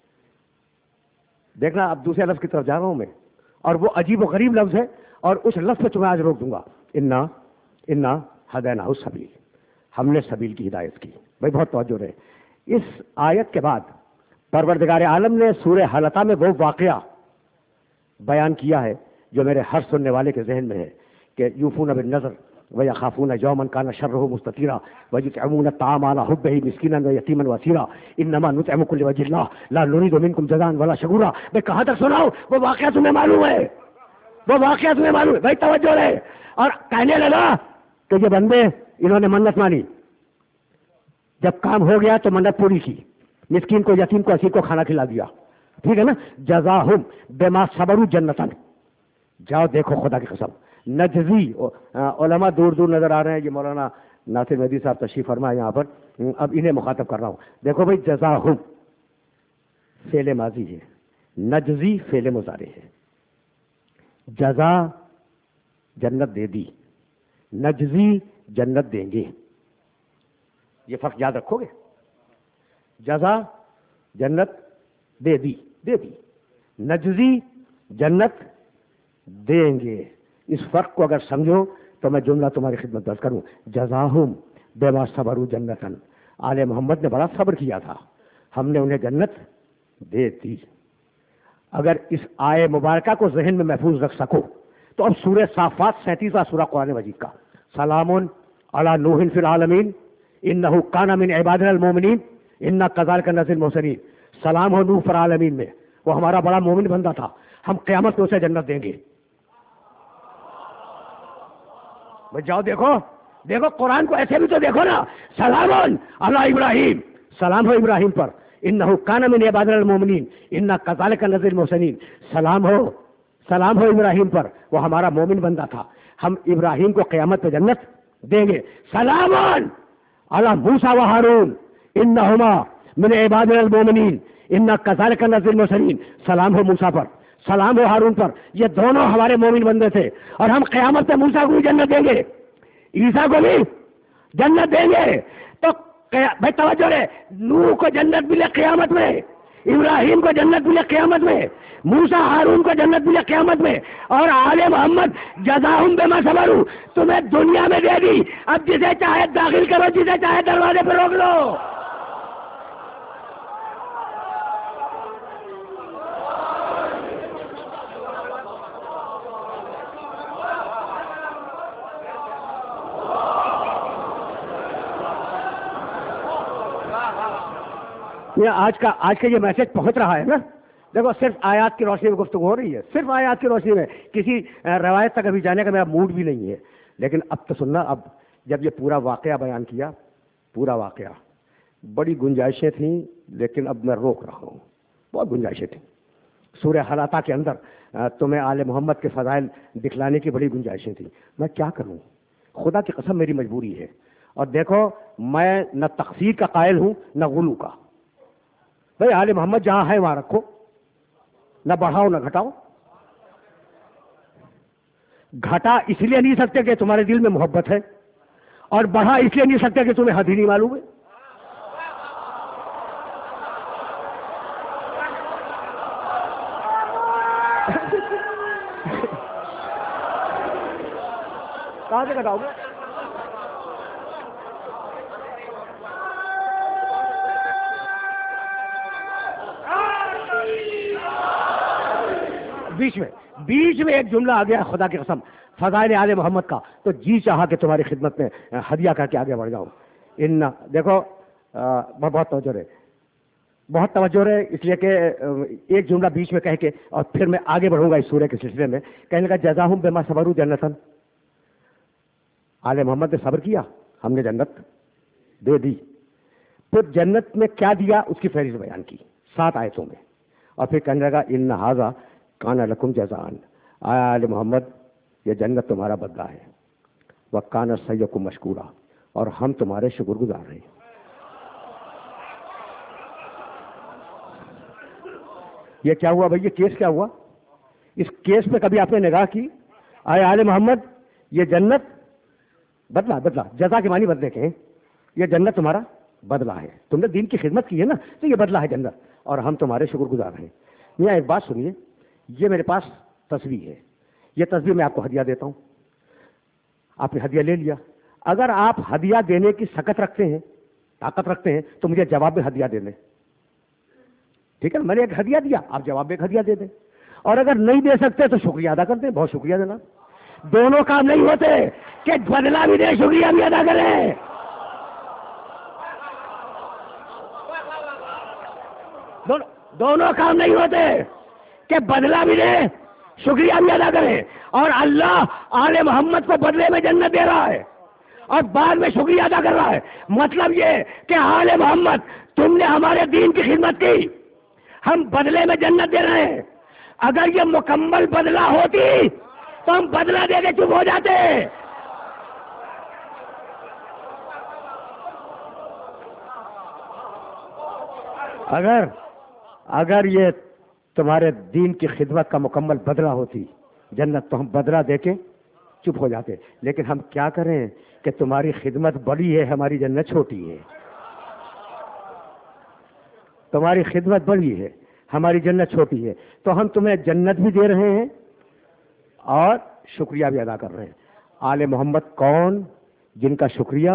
دیکھنا اب دوسرے لفظ کی طرف جا رہا ہوں میں، اور وہ عجیب و غریب لفظ ہے، اور اس لفظ پہ تمہیں آج روک دوں گا. انا ہدیناہ السبیل، ہم نے سبیل کی ہدایت کی. بھائی بہت توجہ رہے. اس آیت کے بعد پروردگار عالم نے سورہ حل عطا میں وہ واقعہ بیان کیا ہے جو میرے ہر سننے والے کے ذہن میں ہے کہ یوفون بالنذر ویخافون یوما کان شرہ مستطیرا ویطعمون الطعام علی حبہ مسکینا ویتیما واسیرا انما نطعمکم لوجہ اللہ لا نرید منکم جزاء ولا شکورا. میں کہاں تک سناؤں؟ وہ واقعہ تمہیں معلوم ہے، وہ واقعہ تمہیں معلوم ہے. بھائی توجہ رہے. اور کہنے لگا کہ یہ بندے انہوں نے منت مانی، جب کام ہو گیا تو منت پوری کی، مسکین کو، یتیم کو، اسیر کو کھانا کھلا دیا. ٹھیک ہے نا؟ جزاہم بما صبروا جنتن. جاؤ دیکھو خدا کی قسم نجزی. علماء دور دور نظر آ رہے ہیں. یہ مولانا ناصر مہدی صاحب تشریف فرما ہے یہاں پر، اب انہیں مخاطب کر رہا ہوں. دیکھو بھائی، جزاہم فعل ماضی ہے، نجزی فعل مضارع ہے. جزا جنت دے دی، نجزی جنت دیں گے. یہ فرق یاد رکھو گے. جزا جنت دے دی، نجزی جنت دیں گے. اس فرق کو اگر سمجھو تو میں جملہ تمہاری خدمت درج کروں. جزاہم بما صبروا جنتن. آل محمد نے بڑا صبر کیا تھا، ہم نے انہیں جنت دے دی. اگر اس آئے مبارکہ کو ذہن میں محفوظ رکھ سکو تو اب سورہ صافات 37واں سورہ قرآن مجید کا، سلام علی نوح فی العالمین انہ کان من عبادنا المؤمنین انا کذالک نجزی المحسنین. سلام ہو نوح پر عالمین میں، وہ ہمارا بڑا مومن بندہ تھا، ہم قیامت میں اسے جنت دیں گے. جاؤ دیکھو قرآن کو ایسے بھی تو دیکھو نا. سلام علی ابراہیم، سلام ہو ابراہیم پر، انہ کان من عبادنا المؤمنین انا کذالک نجزی المحسنین. سلام ہو ابراہیم پر، وہ ہمارا مومن بندہ تھا، ہم ابراہیم کو قیامت پہ جنت دیں گے. سلام علی موسیٰ و ہارون انہما من عبادنا المومنین انا کذالک نجزی المحسنین، سلام ہو موسیٰ پر، سلام ہو ہارون پر، یہ دونوں ہمارے مومن بندے تھے، اور ہم قیامت میں موسیٰ کو بھی جنت دیں گے، عیسیٰ کو بھی جنت دیں گے۔ تو بھائی توجہ ہے، نوح کو جنت ملے قیامت میں، ابراہیم کو جنت ملے قیامت میں، موسیٰ ہارون کو جنت ملے قیامت میں، اور آل محمد جزاہم بما صبروا تمہیں دنیا میں دے دی، اب جسے چاہے داخل کرو، جسے چاہے دروازے پہ روک لو۔ آج کا یہ میسج پہنچ رہا ہے نا، دیکھو صرف آیات کی روشنی میں گفتگو ہو رہی ہے، صرف آیات کی روشنی میں، کسی روایت تک ابھی جانے کا میرا موڈ بھی نہیں ہے، لیکن اب تو سننا، اب جب یہ پورا واقعہ بیان کیا، پورا واقعہ، بڑی گنجائشیں تھیں، لیکن اب میں روک رہا ہوں، بہت گنجائشیں تھیں سورہ حلاقہ کے اندر، تمہیں آل محمد کے فضائل دکھلانے کی بڑی گنجائشیں تھیں، میں کیا کروں، خدا کی قسم میری مجبوری ہے۔ اور دیکھو میں نہ تقصیر کا قائل ہوں نہ غلو کا، بھائی آل محمد جہاں ہے وہاں رکھو، نہ بڑھاؤ نہ گھٹاؤ۔ گھٹا اس لیے نہیں سکتے کہ تمہارے دل میں محبت ہے، اور بڑھا اس لیے نہیں سکتے کہ تمہیں حد ہی نہیں معلوم ہے۔ کہاں سے گھٹاؤ گے؟ بیچ میں ایک جملہ آ گیا، خدا کی قسم، فضائل آل محمد کا، تو جی چاہا کہ تمہاری خدمت میں ہدیہ کر کے آگے بڑھ جاؤں۔ دیکھو بہت توجہ رہے، بہت توجہ رہے، اس لیے کہ ایک جملہ بیچ میں کہہ کے اور پھر میں آگے بڑھوں گا اس سورہ کے سلسلے میں۔ کہنے لگا جزاہم بما صبروا جنتاً، آل محمد نے صبر کیا، ہم نے جنت دے دی۔ پھر جنت میں کیا دیا اس کی فہرست بیان کی 7 آیتوں میں، اور پھر کہنے لگا ان ھذا کان لکم جزاء، آیا آل محمد یہ جنت تمہارا بدلہ ہے، وکان سعیکم مشکورا، اور ہم تمہارے شکر گزار ہیں۔ یہ کیا ہوا بھائی، یہ کیس کیا ہوا؟ اس کیس پہ کبھی آپ نے نگاہ کی؟ آیا آل محمد یہ جنت بدلہ، جزا کے معنی بدلے کے ہیں، یہ جنت تمہارا بدلہ ہے، تم نے دین کی خدمت کی ہے نا، تو یہ بدلہ ہے جنت، اور ہم تمہارے شکر گزار ہیں۔ میاں ایک بات سنیے، یہ میرے پاس تصویر ہے، یہ تصویر میں آپ کو ہدیہ دیتا ہوں، آپ نے ہدیہ لے لیا، اگر آپ ہدیہ دینے کی سکت رکھتے ہیں، طاقت رکھتے ہیں، تو مجھے جواب میں ہدیہ دے دیں، ٹھیک ہے نا؟ میں نے ایک ہدیہ دیا، آپ جواب میں ایک ہدیہ دے دیں، اور اگر نہیں دے سکتے تو شکریہ ادا کر دیں، بہت شکریہ دینا، دونوں کام نہیں ہوتے کہ بدلہ بھی دیں شکریہ بھی ادا کریں۔ دونوں کام نہیں ہوتے کہ بدلہ بھی دے شکریہ بھی ادا کرے، اور اللہ آل محمد کو بدلے میں جنت دے رہا ہے اور بعد میں شکریہ ادا کر رہا ہے۔ مطلب یہ کہ آل محمد تم نے ہمارے دین کی خدمت کی، ہم بدلے میں جنت دے رہے ہیں۔ اگر یہ مکمل بدلہ ہوتی تو ہم بدلہ دے کے چپ ہو جاتے۔ اگر یہ تمہارے دین کی خدمت کا مکمل بدلہ ہوتی جنت، تو ہم بدلہ دے کے چپ ہو جاتے، لیکن ہم کیا کریں کہ تمہاری خدمت بڑی ہے، ہماری جنت چھوٹی ہے۔ تمہاری خدمت بڑی ہے، ہماری جنت چھوٹی ہے، تو ہم تمہیں جنت بھی دے رہے ہیں اور شکریہ بھی ادا کر رہے ہیں۔ آل محمد کون؟ جن کا شکریہ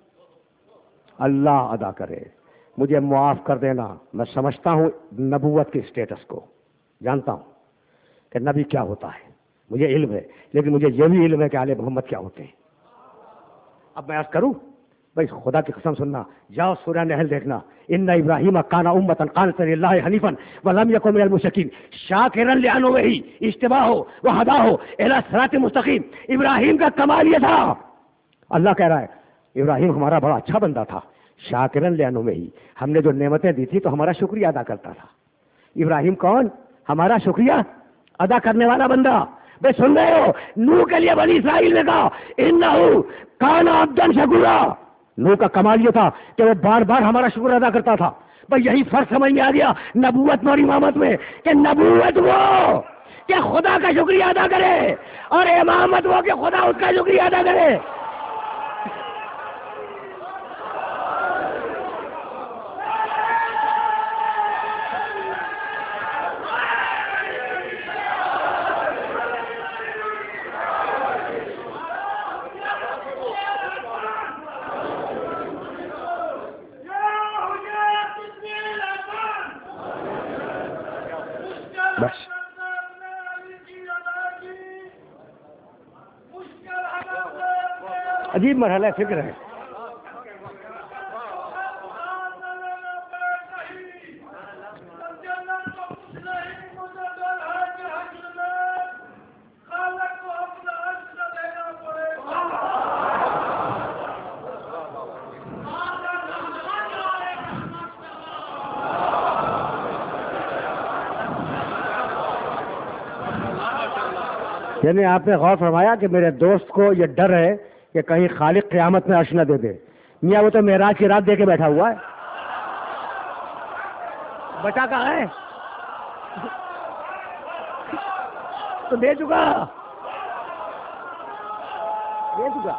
اللہ ادا کرے۔ مجھے معاف کر دینا، میں سمجھتا ہوں نبوت کے اسٹیٹس کو، جانتا ہوں کہ نبی کیا ہوتا ہے، مجھے علم ہے، لیکن مجھے یہ بھی علم ہے کہ آل محمد کیا ہوتے ہیں۔ اب میں عرض کروں بھائی، خدا کی قسم سننا، جاؤ سورہ نحل دیکھنا، ان ابراہیم کان امۃ قانتا للہ حنیفا ولم یکن من المشرکین شاکرا لانعمہ اجتباہ وہداہ الی صراط مستقیم۔ ابراہیم کا کمال یہ تھا، اللہ کہہ رہا ہے ابراہیم ہمارا بڑا اچھا بندہ تھا، شاکرا لانعمہ، ہم نے جو نعمتیں دی تھی تو ہمارا شکریہ ادا کرتا تھا۔ ابراہیم کون؟ ہمارا شکریہ ادا کرنے والا بندہ۔ بے سن رہے ہو؟ نوح کے لیے بنی اسرائیل نے کہا انہ کان عبدا شکورا، نوح کا کمال یہ تھا کہ وہ بار بار ہمارا شکر ادا کرتا تھا۔ بھائی یہی فرق سمجھ میں آ گیا نبوت میں اور امامت میں کہ نبوت وہ کہ خدا کا شکریہ ادا کرے اور امامت وہ کہ خدا اس کا شکریہ ادا کرے. بس عجیب مرحلہ فکر ہے. یعنی آپ نے غور فرمایا کہ میرے دوست کو یہ ڈر ہے کہ کہیں خالق قیامت میں عرش نہ دے دے. میاں وہ تو معراج کی رات دے کے بیٹھا ہوا ہے. بچا کہاں ہے؟ تو دے چکا دے چکا.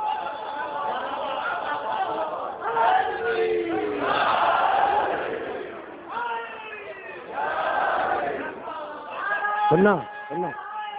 سننا سننا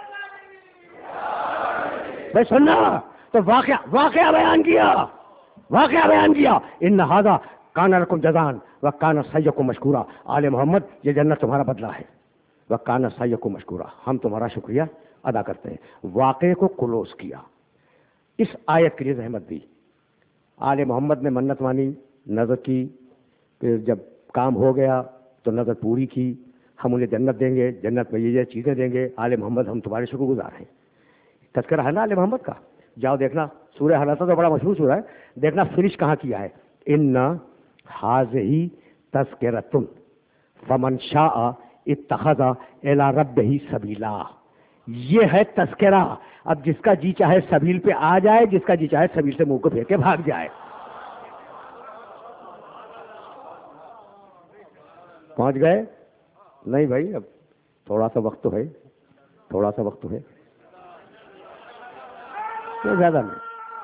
بھائی سننا تو واقعہ بیان کیا ان ھذا کان لکم جزاء و کان سعیکم مشکورا. آل محمد یہ جنت تمہارا بدلہ ہے. و کان سعیکم مشکورا ہم تمہارا شکریہ ادا کرتے ہیں. واقعے کو کلوز کیا. اس آیت کے لیے زحمت دی. آل محمد نے منت مانی, نظر کی, پھر جب کام ہو گیا تو نظر پوری کی. ہم انہیں جنت دیں گے, جنت میں یہ چیزیں دیں گے. آل محمد ہم تمہارے شکر گزار ہیں. تذکرہ ہے نا آل محمد کا. جاؤ دیکھنا سورہ حلقہ تو بڑا مشہور سورہ ہے, دیکھنا فنش کہاں کیا ہے. ان ھذہ تذکرۃ فمن شاء اتخذ الی ربہ سبیلا. یہ ہے تذکرہ. اب جس کا جی چاہے سبیل پہ آ جائے, جس کا جی چاہے سبیل سے منہ کو پھیر کے بھاگ جائے. پہنچ گئے؟ نہیں بھائی, اب تھوڑا سا وقت تو ہے, تھوڑا سا وقت تو ہے, تو زیادہ نہیں.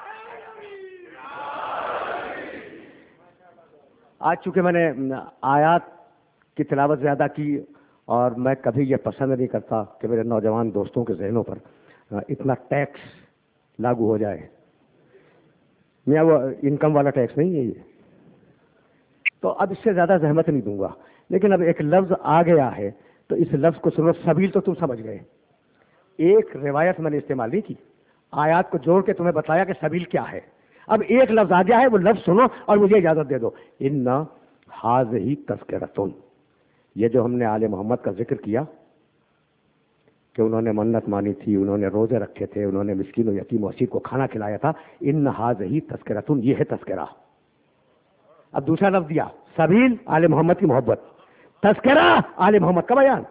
آج چونکہ میں نے آیات کی تلاوت زیادہ کی اور میں کبھی یہ پسند نہیں کرتا کہ میرے نوجوان دوستوں کے ذہنوں پر اتنا ٹیکس لاگو ہو جائے. میاں وہ انکم والا ٹیکس نہیں ہے یہ, تو اب اس سے زیادہ زحمت نہیں دوں گا. لیکن اب ایک لفظ آ گیا ہے تو اس لفظ کو سنو. سبیل تو تم سمجھ گئے, ایک روایت میں نے استعمال نہیں کی, آیات کو جوڑ کے تمہیں بتایا کہ سبیل کیا ہے. اب ایک لفظ آ گیا ہے, وہ لفظ سنو اور مجھے اجازت دے دو. ان ھذہ تذکرۃ, یہ جو ہم نے آل محمد کا ذکر کیا کہ انہوں نے منت مانی تھی, انہوں نے روزے رکھے تھے, انہوں نے مسکین و یتیم و اسیر کو کھانا کھلایا تھا. ان ھذہ تذکرۃ, یہ ہے تذکرہ. اب دوسرا لفظ دیا, سبیل آل محمد کی محبت, تذکرہ آل محمد کا بیان.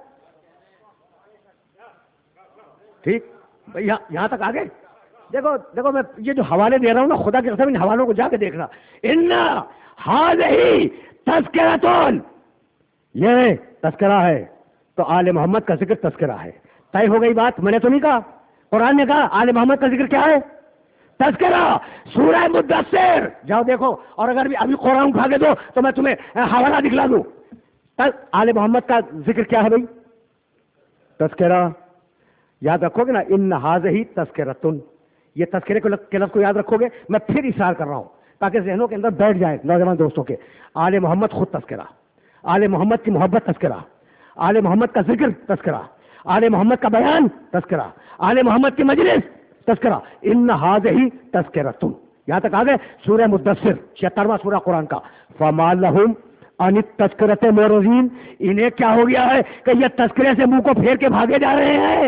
ٹھیک بھائی, یہاں تک آگے دیکھو میں یہ جو حوالے دے رہا ہوں نا, خدا کی قسم ان حوالوں کو جا کے دیکھنا. ان ھذہ تذکرۃ, یہ تذکرہ ہے تو آل محمد کا ذکر تذکرہ ہے. طے ہو گئی بات. میں نے تو نہیں کہا, قرآن نے کہا آل محمد کا ذکر کیا ہے, تذکرہ. سورہ مدثر جاؤ دیکھو, اور اگر بھی ابھی قرآن اٹھا کے دو تو میں تمہیں حوالہ دکھلا دوں. آل محمد کا ذکر کیا ہے بھائی, تذکرہ. یاد رکھو گے نا, ان ھذہ تذکرۃ, یہ تذکرے کے لفظ کو یاد رکھو گے. میں پھر اشارہ کر رہا ہوں تاکہ ذہنوں کے اندر بیٹھ جائے نوجوان دوستوں کے. آل محمد خود تذکرہ, آل محمد کی محبت تذکرہ, آل محمد کا ذکر تذکرہ, آل محمد کا بیان تذکرہ, آل محمد کی مجلس تذکرہ. ان ھذہ تذکرۃ, یہاں تک آ گئے. سورہ مدثر 76واں سورہ قرآن کا. فما لہم عن التذکرۃ معرضین, انہیں کیا ہو گیا ہے کہ یہ تذکرے سے منہ کو پھیر کے بھاگے جا رہے ہیں.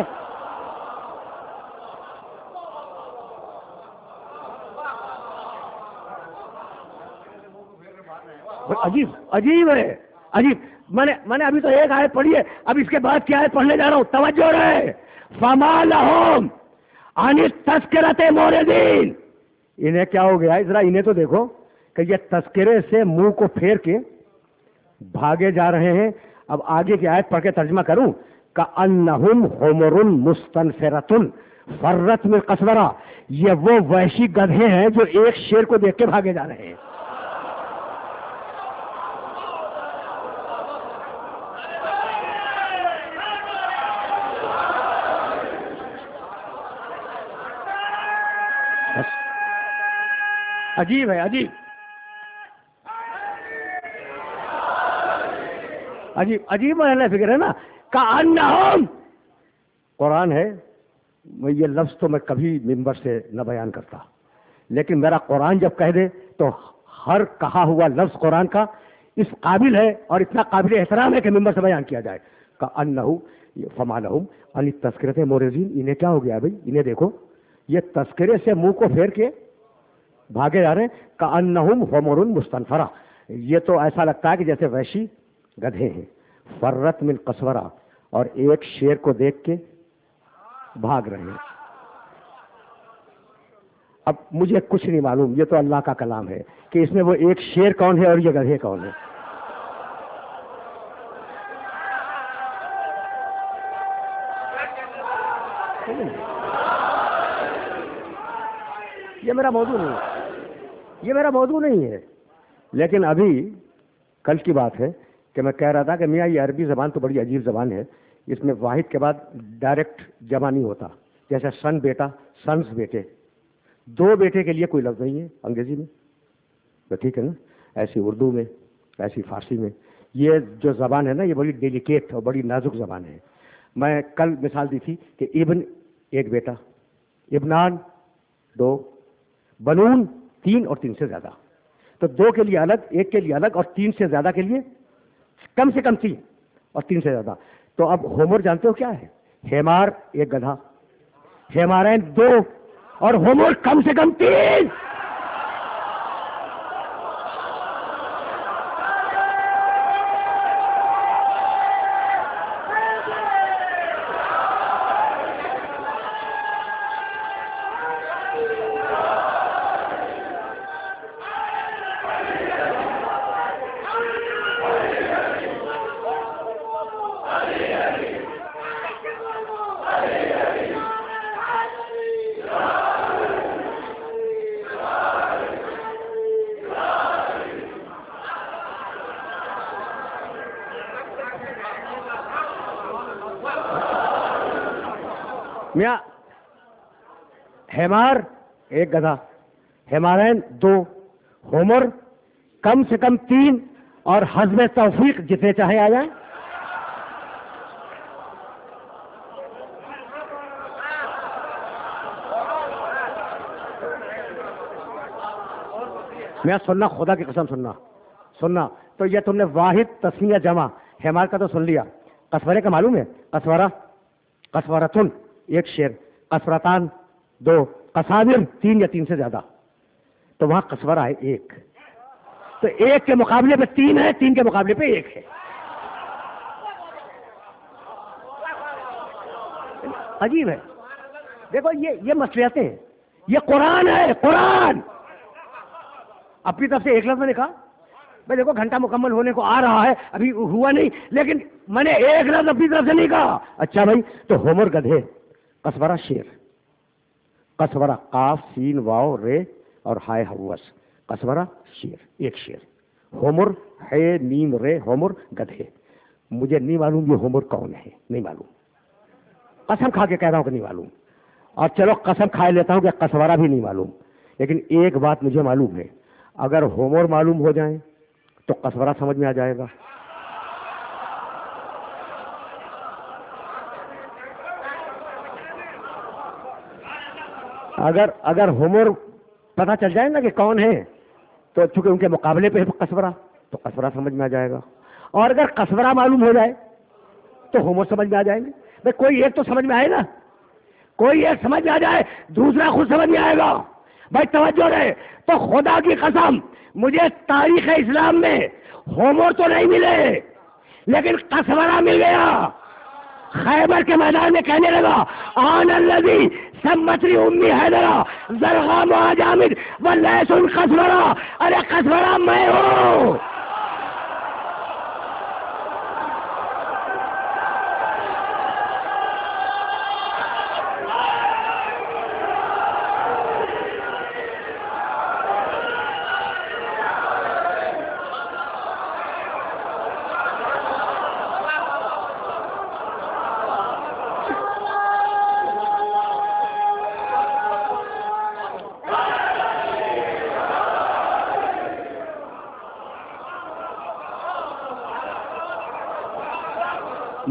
عجیب ہے, عجیب. میں نے ابھی تو ایک آیت پڑھی ہے, اب اس کے بعد کیا آیت پڑھنے جا رہا ہوں, توجہ رہے. فما لہم عن التذکرۃ معرضین, انہیں کیا ہو گیا, ذرا انہیں تو دیکھو کہ یہ تذکرے سے منہ کو پھیر کے بھاگے جا رہے ہیں. اب آگے کی آیت پڑھ کے ترجمہ کروں. کأنہم حمر مستنفرۃ فرت من قسورہ. یہ وہ وحشی گدھے ہیں جو ایک شیر کو دیکھ کے بھاگے جا رہے ہیں. عجیب ہے, عجیب عجیب عجیب محل فکر ہے نا. کأنہم قرآن ہے. یہ لفظ تو میں کبھی ممبر سے نہ بیان کرتا, لیکن میرا قرآن جب کہہ دے تو ہر کہا ہوا لفظ قرآن کا اس قابل ہے اور اتنا قابل احترام ہے کہ ممبر سے بیان کیا جائے. کأنہ فما لہم عن التذکرۃ معرضین. انہیں کیا ہو گیا بھائی؟ انہیں دیکھو یہ تذکرے سے منہ کو پھیر کے بھاگے جا رہے ہیں. کأنہم حمر مستنفرہ. یہ تو ایسا لگتا ہے کہ جیسے وحشی گدھے ہیں. فرت من قسورہ, اور ایک شیر کو دیکھ کے بھاگ رہے ہیں. اب مجھے کچھ نہیں معلوم, یہ تو اللہ کا کلام ہے کہ اس میں وہ ایک شیر کون ہے اور یہ گدھے کون ہے. یہ میرا موضوع نہیں ہے, یہ میرا موضوع نہیں ہے. لیکن ابھی کل کی بات ہے کہ میں کہہ رہا تھا کہ میاں یہ عربی زبان تو بڑی عجیب زبان ہے. اس میں واحد کے بعد ڈائریکٹ جمع نہیں ہوتا. جیسے سن بیٹا, سنس بیٹے, دو بیٹے کے لیے کوئی لفظ نہیں ہے انگریزی میں, تو ٹھیک ہے نا. ایسی اردو میں, ایسی فارسی میں. یہ جو زبان ہے نا یہ بڑی ڈیلیکیٹ اور بڑی نازک زبان ہے. میں کل مثال دی تھی کہ ابن ایک بیٹا, ابنان دو, بنون تین اور تین سے زیادہ. تو دو کے لیے الگ, ایک کے لیے الگ, اور تین سے زیادہ کے لیے کم سے کم تین اور تین سے زیادہ. تو اب ہومر جانتے ہو کیا ہے؟ ہیمار ایک گدھا, ہیمارین دو, اور ہومر کم سے کم تین. میاں ہیمار ایک گدھا, ہیمارین دو, ہومر کم سے کم تین, اور حزب توفیق جتنے چاہے آ جائیں. میاں سننا, خدا کی قسم سننا. تو یہ تم نے واحد تسنیہ جمع ہیمار کا تو سن لیا. قسورے کا معلوم ہے؟ قسورہ, قسورتن ایک شیر, قسورتان دو, قصابر تین یا تین سے زیادہ. تو وہاں قسورہ ہے ایک, تو ایک کے مقابلے پہ تین ہے, تین کے مقابلے پہ ایک ہے. عجیب ہے. دیکھو یہ مصلحتیں ہیں, یہ قرآن ہے, قرآن. اپنی طرف سے ایک لفظ میں نے کہا بھائی دیکھو گھنٹہ مکمل ہونے کو آ رہا ہے, ابھی ہوا نہیں, لیکن میں نے ایک لفظ اپنی طرف سے نہیں کہا. اچھا بھائی, تو ہومر گدھے, قسورہ شیر, قسورہ قاف سین واو رے اور ہائے حوس, قسورہ شیر ایک شیر. ہومر ہے نیم رے, ہومر گدھے. مجھے نہیں معلوم یہ ہومر کون ہے, نہیں معلوم. قسم کھا کے کہہ رہا ہوں کہ نہیں معلوم. اور چلو قسم کھائے لیتا ہوں کہ قسورہ بھی نہیں معلوم. لیکن ایک بات مجھے معلوم ہے, اگر ہومر معلوم ہو جائیں تو قسورہ سمجھ میں آ جائے گا. اگر ہومر پتہ چل جائے نا کہ کون ہے, تو چونکہ ان کے مقابلے پہ قسورہ, تو قسورہ سمجھ میں آ جائے گا. اور اگر قسورہ معلوم ہو جائے تو ہومر سمجھ میں آ جائیں گے. بھائی کوئی ایک تو سمجھ میں آئے نا, کوئی ایک سمجھ میں آ جائے, دوسرا خود سمجھ میں آئے گا. بھائی توجہ رہے. تو خدا کی قسم مجھے تاریخ اسلام میں ہومر تو نہیں ملے, لیکن قسورہ مل گیا. خیبر کے میدان میں کہنے لگا آن الذی سمتری امی حیدرہ زرغام و جامد و لیس قسورہ. ارے قسورہ میں ہوں.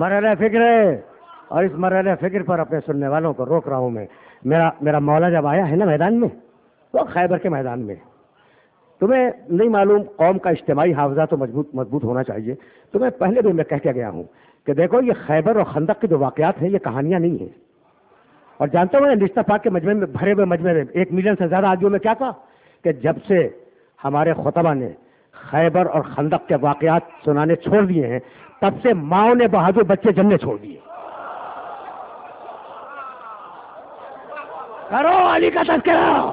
مرحلہ فکر ہے، اور اس مرحلہ فکر پر اپنے سننے والوں کو روک رہا ہوں میں. میرا مولا جب آیا ہے نا میدان میں، تو خیبر کے میدان میں، تمہیں نہیں معلوم قوم کا اجتماعی حافظہ تو مضبوط ہونا چاہیے. تمہیں پہلے بھی میں کہہ کے گیا ہوں کہ دیکھو یہ خیبر اور خندق کے جو واقعات ہیں یہ کہانیاں نہیں ہیں. اور جانتے ہو نشتہ پاک کے مجمع میں، بھرے ہوئے مجمع میں 1 ملین سے زیادہ آدمیوں میں کیا کہا کہ جب سے ہمارے خطبہ نے خیبر اور خندق کے واقعات سنانے چھوڑ دیے ہیں، تب سے ماؤں نے بہادر بچے جننے چھوڑ دیے. کرو علی کا تذکرہ،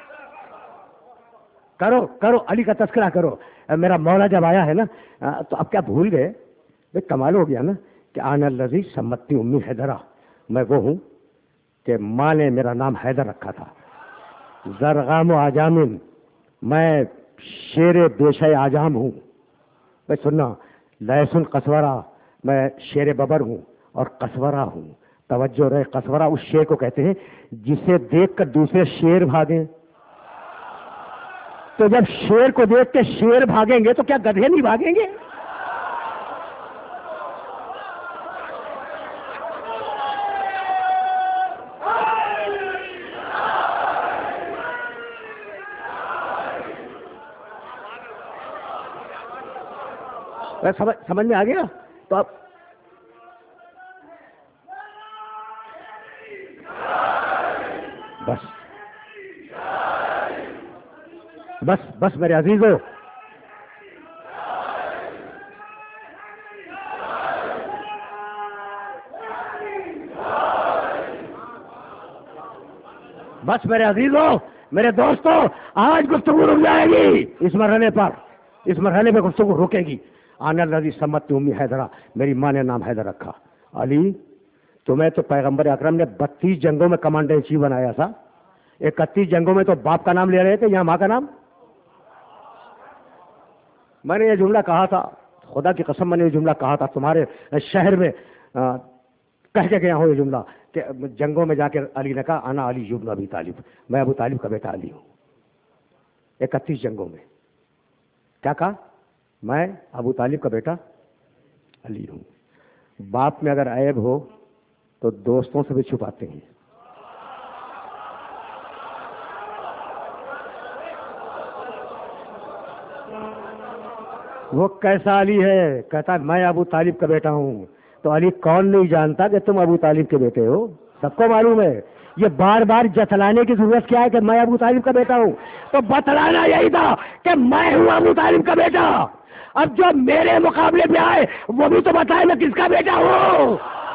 کرو علی کا تذکرہ کرو. میرا مولا جب آیا ہے نا تو اب کیا بھول گئے؟ بھائی کمال ہو گیا نا کہ آن الذی سمتی امی حیدرہ، میں وہ ہوں کہ ماں نے میرا نام حیدر رکھا تھا. زرغام و آجامن، میں شیر بیشہ آجام ہوں. بھائی سننا، لیسن قصورہ، میں شیر ببر ہوں اور قصورہ ہوں. توجہ رہے، قصورہ اس شیر کو کہتے ہیں جسے دیکھ کر دوسرے شیر بھاگیں. تو جب شیر کو دیکھ کے شیر بھاگیں گے تو کیا گدھے نہیں بھاگیں گے؟ سمجھ میں آ گیا؟ تو اب بس میرے عزیزو، بس میرے عزیزو، میرے دوستو، آج گفتگو رک جائے گی اس مرحلے پر. اس مرحلے میں گفتگو رکے گی. آن الذی سمت امی حیدرہ، میری ماں نے نام حیدر رکھا. علی، تمہیں تو پیغمبر اکرم نے 32 جنگوں میں کمانڈر ان چیف بنایا تھا. 31 جنگوں میں تو باپ کا نام لے رہے تھے، یہاں ماں کا نام. میں نے یہ جملہ کہا تھا، خدا کی قسم میں نے یہ جملہ کہا تھا تمہارے شہر میں، کہہ کے گیا ہوں یہ جملہ کہ جنگوں میں جا کے علی نے کہا انا علی ابن ابی طالب، میں ابو طالب کا بیٹا علی ہوں. 31 جنگوں میں کیا کہا؟ میں ابو طالب کا بیٹا علی ہوں. باپ میں اگر عیب ہو تو دوستوں سے بھی چھپاتے ہیں. وہ کیسا علی ہے؟ کہتا ہے میں ابو طالب کا بیٹا ہوں. تو علی کون نہیں جانتا کہ تم ابو طالب کے بیٹے ہو؟ سب کو معلوم ہے. یہ بار بار جتلانے کی ضرورت کیا ہے کہ میں ابو طالب کا بیٹا ہوں؟ تو بتلانا یہی تھا کہ میں ہوں ابو طالب کا بیٹا. اب جو میرے مقابلے پہ آئے وہ بھی تو بتائے میں کس کا بیٹا ہوں.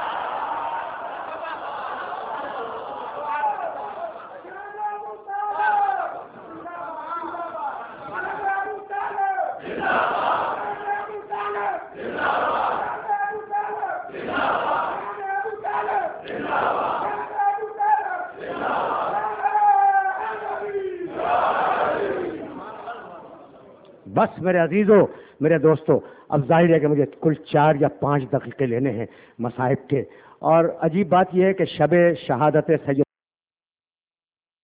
بس میرے عزیزو، میرے دوستو، اب ظاہر ہے کہ مجھے کل 4 یا 5 دقیقے لینے ہیں مصائب کے. اور عجیب بات یہ ہے کہ شب شہادت سید